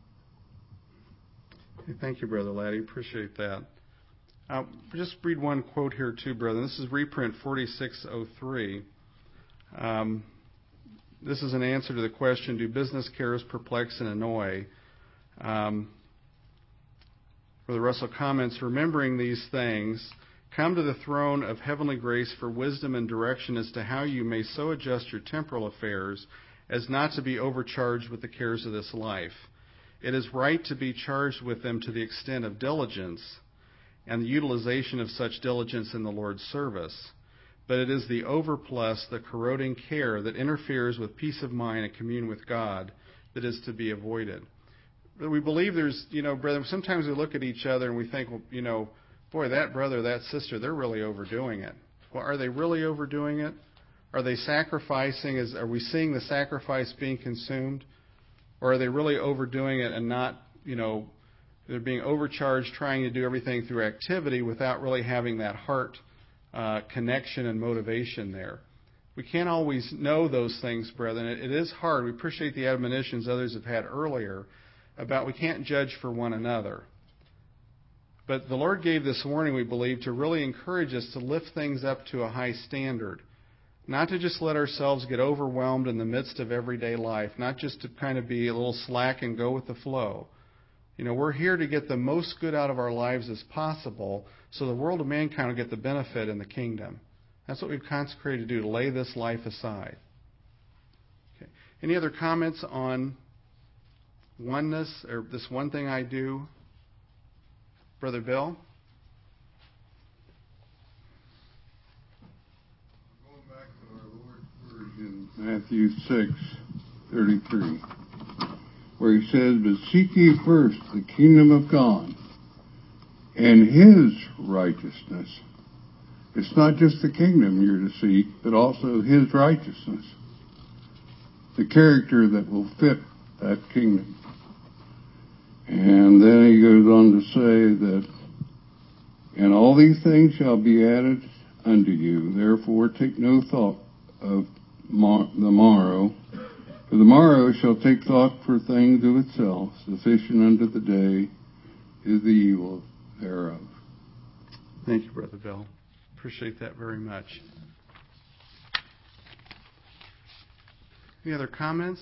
Okay, thank you, Brother Laddie. Appreciate that. Uh, just read one quote here, too, brother. This is reprint forty-six oh three. Um, this is an answer to the question, do business cares perplex and annoy? Um, Brother Russell comments, remembering these things, come to the throne of heavenly grace for wisdom and direction as to how you may so adjust your temporal affairs as not to be overcharged with the cares of this life. It is right to be charged with them to the extent of diligence and the utilization of such diligence in the Lord's service. But it is the overplus, the corroding care that interferes with peace of mind and commune with God that is to be avoided. But we believe there's, you know, brethren, sometimes we look at each other and we think, well, you know, boy, that brother, that sister, they're really overdoing it. Well, are they really overdoing it? Are they sacrificing? Is, are we seeing the sacrifice being consumed? Or are they really overdoing it and not, you know, they're being overcharged trying to do everything through activity without really having that heart uh, connection and motivation there? We can't always know those things, brethren. It, it is hard. We appreciate the admonitions others have had earlier about we can't judge for one another. But the Lord gave this warning, we believe, to really encourage us to lift things up to a high standard. Not to just let ourselves get overwhelmed in the midst of everyday life. Not just to kind of be a little slack and go with the flow. You know, we're here to get the most good out of our lives as possible so the world of mankind will get the benefit in the kingdom. That's what we've consecrated to do, to lay this life aside. Okay. Any other comments on oneness or this one thing I do? Brother Bill? Going back to our Lord's words in Matthew six thirty-three, where he says, but seek ye first the kingdom of God and his righteousness. It's not just the kingdom you're to seek, but also his righteousness. The character that will fit that kingdom. And then he goes on to say that, and all these things shall be added unto you. Therefore take no thought of the morrow. For the morrow shall take thought for things of itself. Sufficient unto the day is the evil thereof. Thank you, Brother Bill. Appreciate that very much. Any other comments?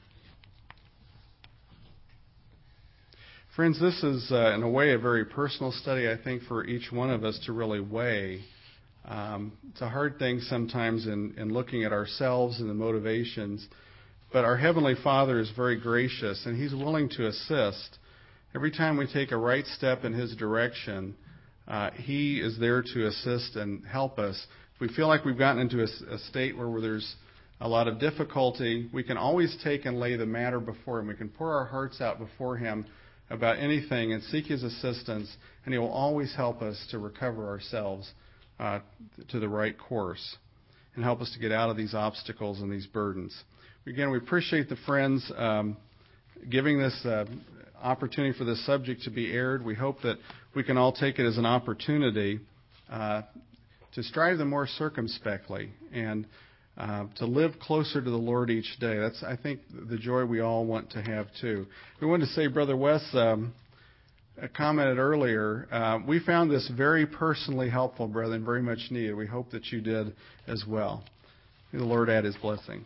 Friends, this is, uh, in a way, a very personal study, I think, for each one of us to really weigh. Um, it's a hard thing sometimes in, in looking at ourselves and the motivations. But our Heavenly Father is very gracious, and He's willing to assist. Every time we take a right step in His direction, uh, He is there to assist and help us. If we feel like we've gotten into a, a state where there's a lot of difficulty, we can always take and lay the matter before Him. We can pour our hearts out before Him about anything and seek His assistance, and He will always help us to recover ourselves uh, to the right course and help us to get out of these obstacles and these burdens. Again, we appreciate the friends um, giving this uh, opportunity for this subject to be aired. We hope that we can all take it as an opportunity uh, to strive the more circumspectly and uh, to live closer to the Lord each day. That's, I think, the joy we all want to have, too. We wanted to say, Brother Wes um, commented earlier, uh, we found this very personally helpful, brother, and very much needed. We hope that you did as well. May the Lord add His blessing.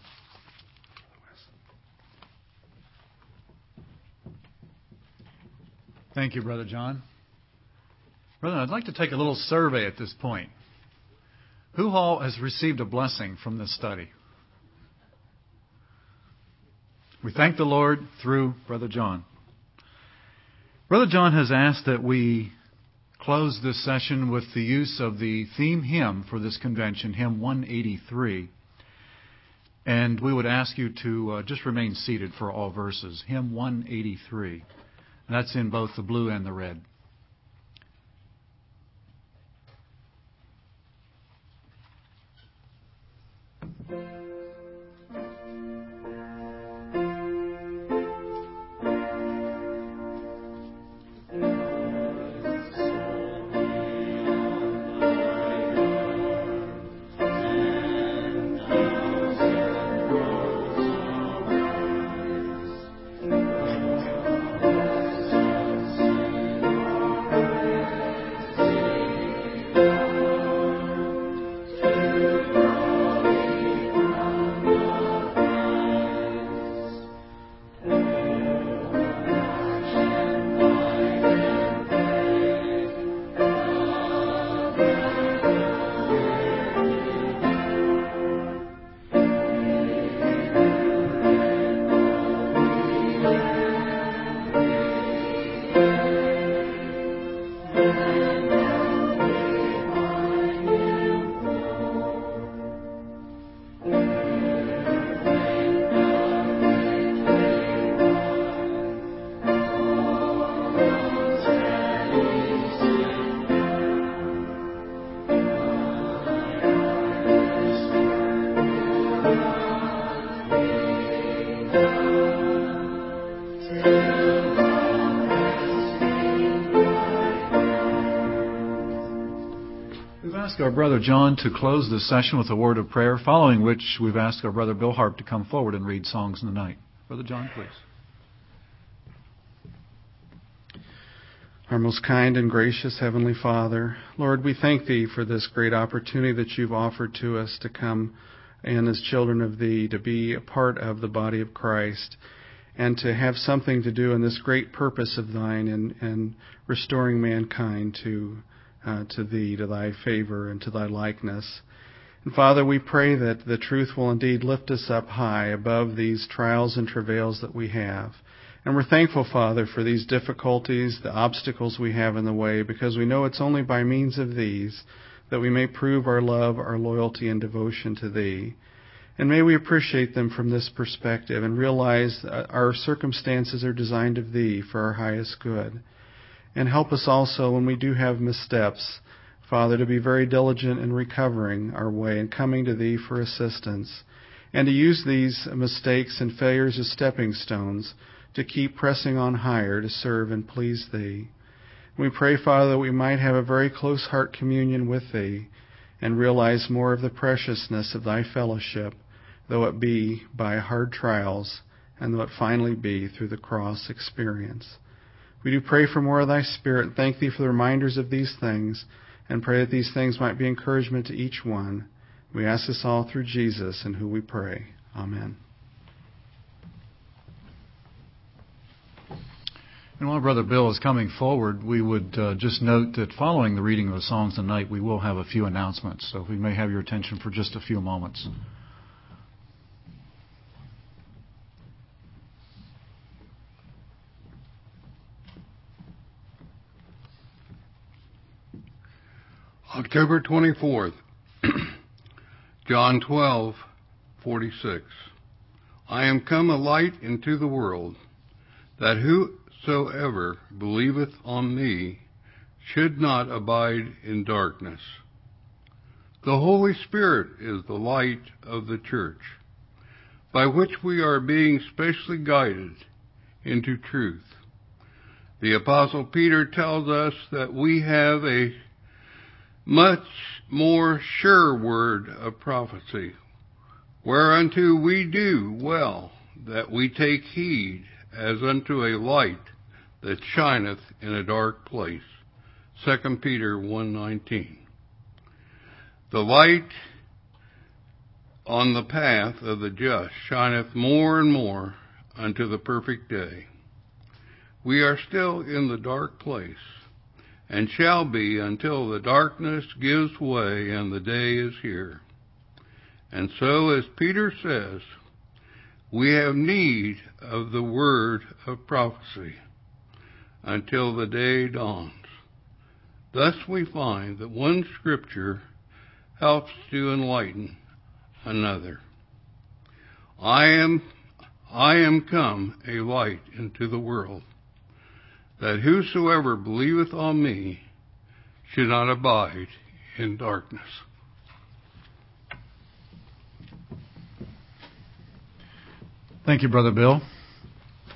Thank you, Brother John. Brother, I'd like to take a little survey at this point. Who all has received a blessing from this study? We thank the Lord through Brother John. Brother John has asked that we close this session with the use of the theme hymn for this convention, hymn one eighty-three. And we would ask you to uh, just remain seated for all verses. Hymn one eighty-three. That's in both the blue and the red. Thank you. ask our Brother John to close this session with a word of prayer, following which we've asked our Brother Bill Harp to come forward and read Songs in the Night. Brother John, please. Our most kind and gracious Heavenly Father, Lord, we thank Thee for this great opportunity that You've offered to us to come and as children of Thee, to be a part of the body of Christ, and to have something to do in this great purpose of Thine in, in restoring mankind to uh, to Thee, to Thy favor, and to Thy likeness. And Father, we pray that the truth will indeed lift us up high above these trials and travails that we have. And we're thankful, Father, for these difficulties, the obstacles we have in the way, because we know it's only by means of these that we may prove our love, our loyalty, and devotion to Thee. And may we appreciate them from this perspective and realize that our circumstances are designed of Thee for our highest good. And help us also when we do have missteps, Father, to be very diligent in recovering our way and coming to Thee for assistance, and to use these mistakes and failures as stepping stones to keep pressing on higher to serve and please Thee. We pray, Father, that we might have a very close heart communion with Thee and realize more of the preciousness of Thy fellowship, though it be by hard trials and though it finally be through the cross experience. We do pray for more of Thy Spirit and thank Thee for the reminders of these things and pray that these things might be encouragement to each one. We ask this all through Jesus, in whom we pray. Amen. And while Brother Bill is coming forward, we would uh, just note that following the reading of the Songs tonight, we will have a few announcements. So we may have your attention for just a few moments. October twenty-fourth, John twelve forty-six. I am come a light into the world, that whosoever believeth on me should not abide in darkness. The Holy Spirit is the light of the church, by which we are being specially guided into truth. The Apostle Peter tells us that we have a much more sure word of prophecy, whereunto we do well that we take heed as unto a light that shineth in a dark place. Second Peter one nineteen. The light on the path of the just shineth more and more unto the perfect day. We are still in the dark place, and shall be until the darkness gives way and the day is here. And so, as Peter says, we have need of the word of prophecy until the day dawns. Thus we find that one scripture helps to enlighten another. I am, I am come a light into the world, that whosoever believeth on me should not abide in darkness. Thank you, Brother Bill.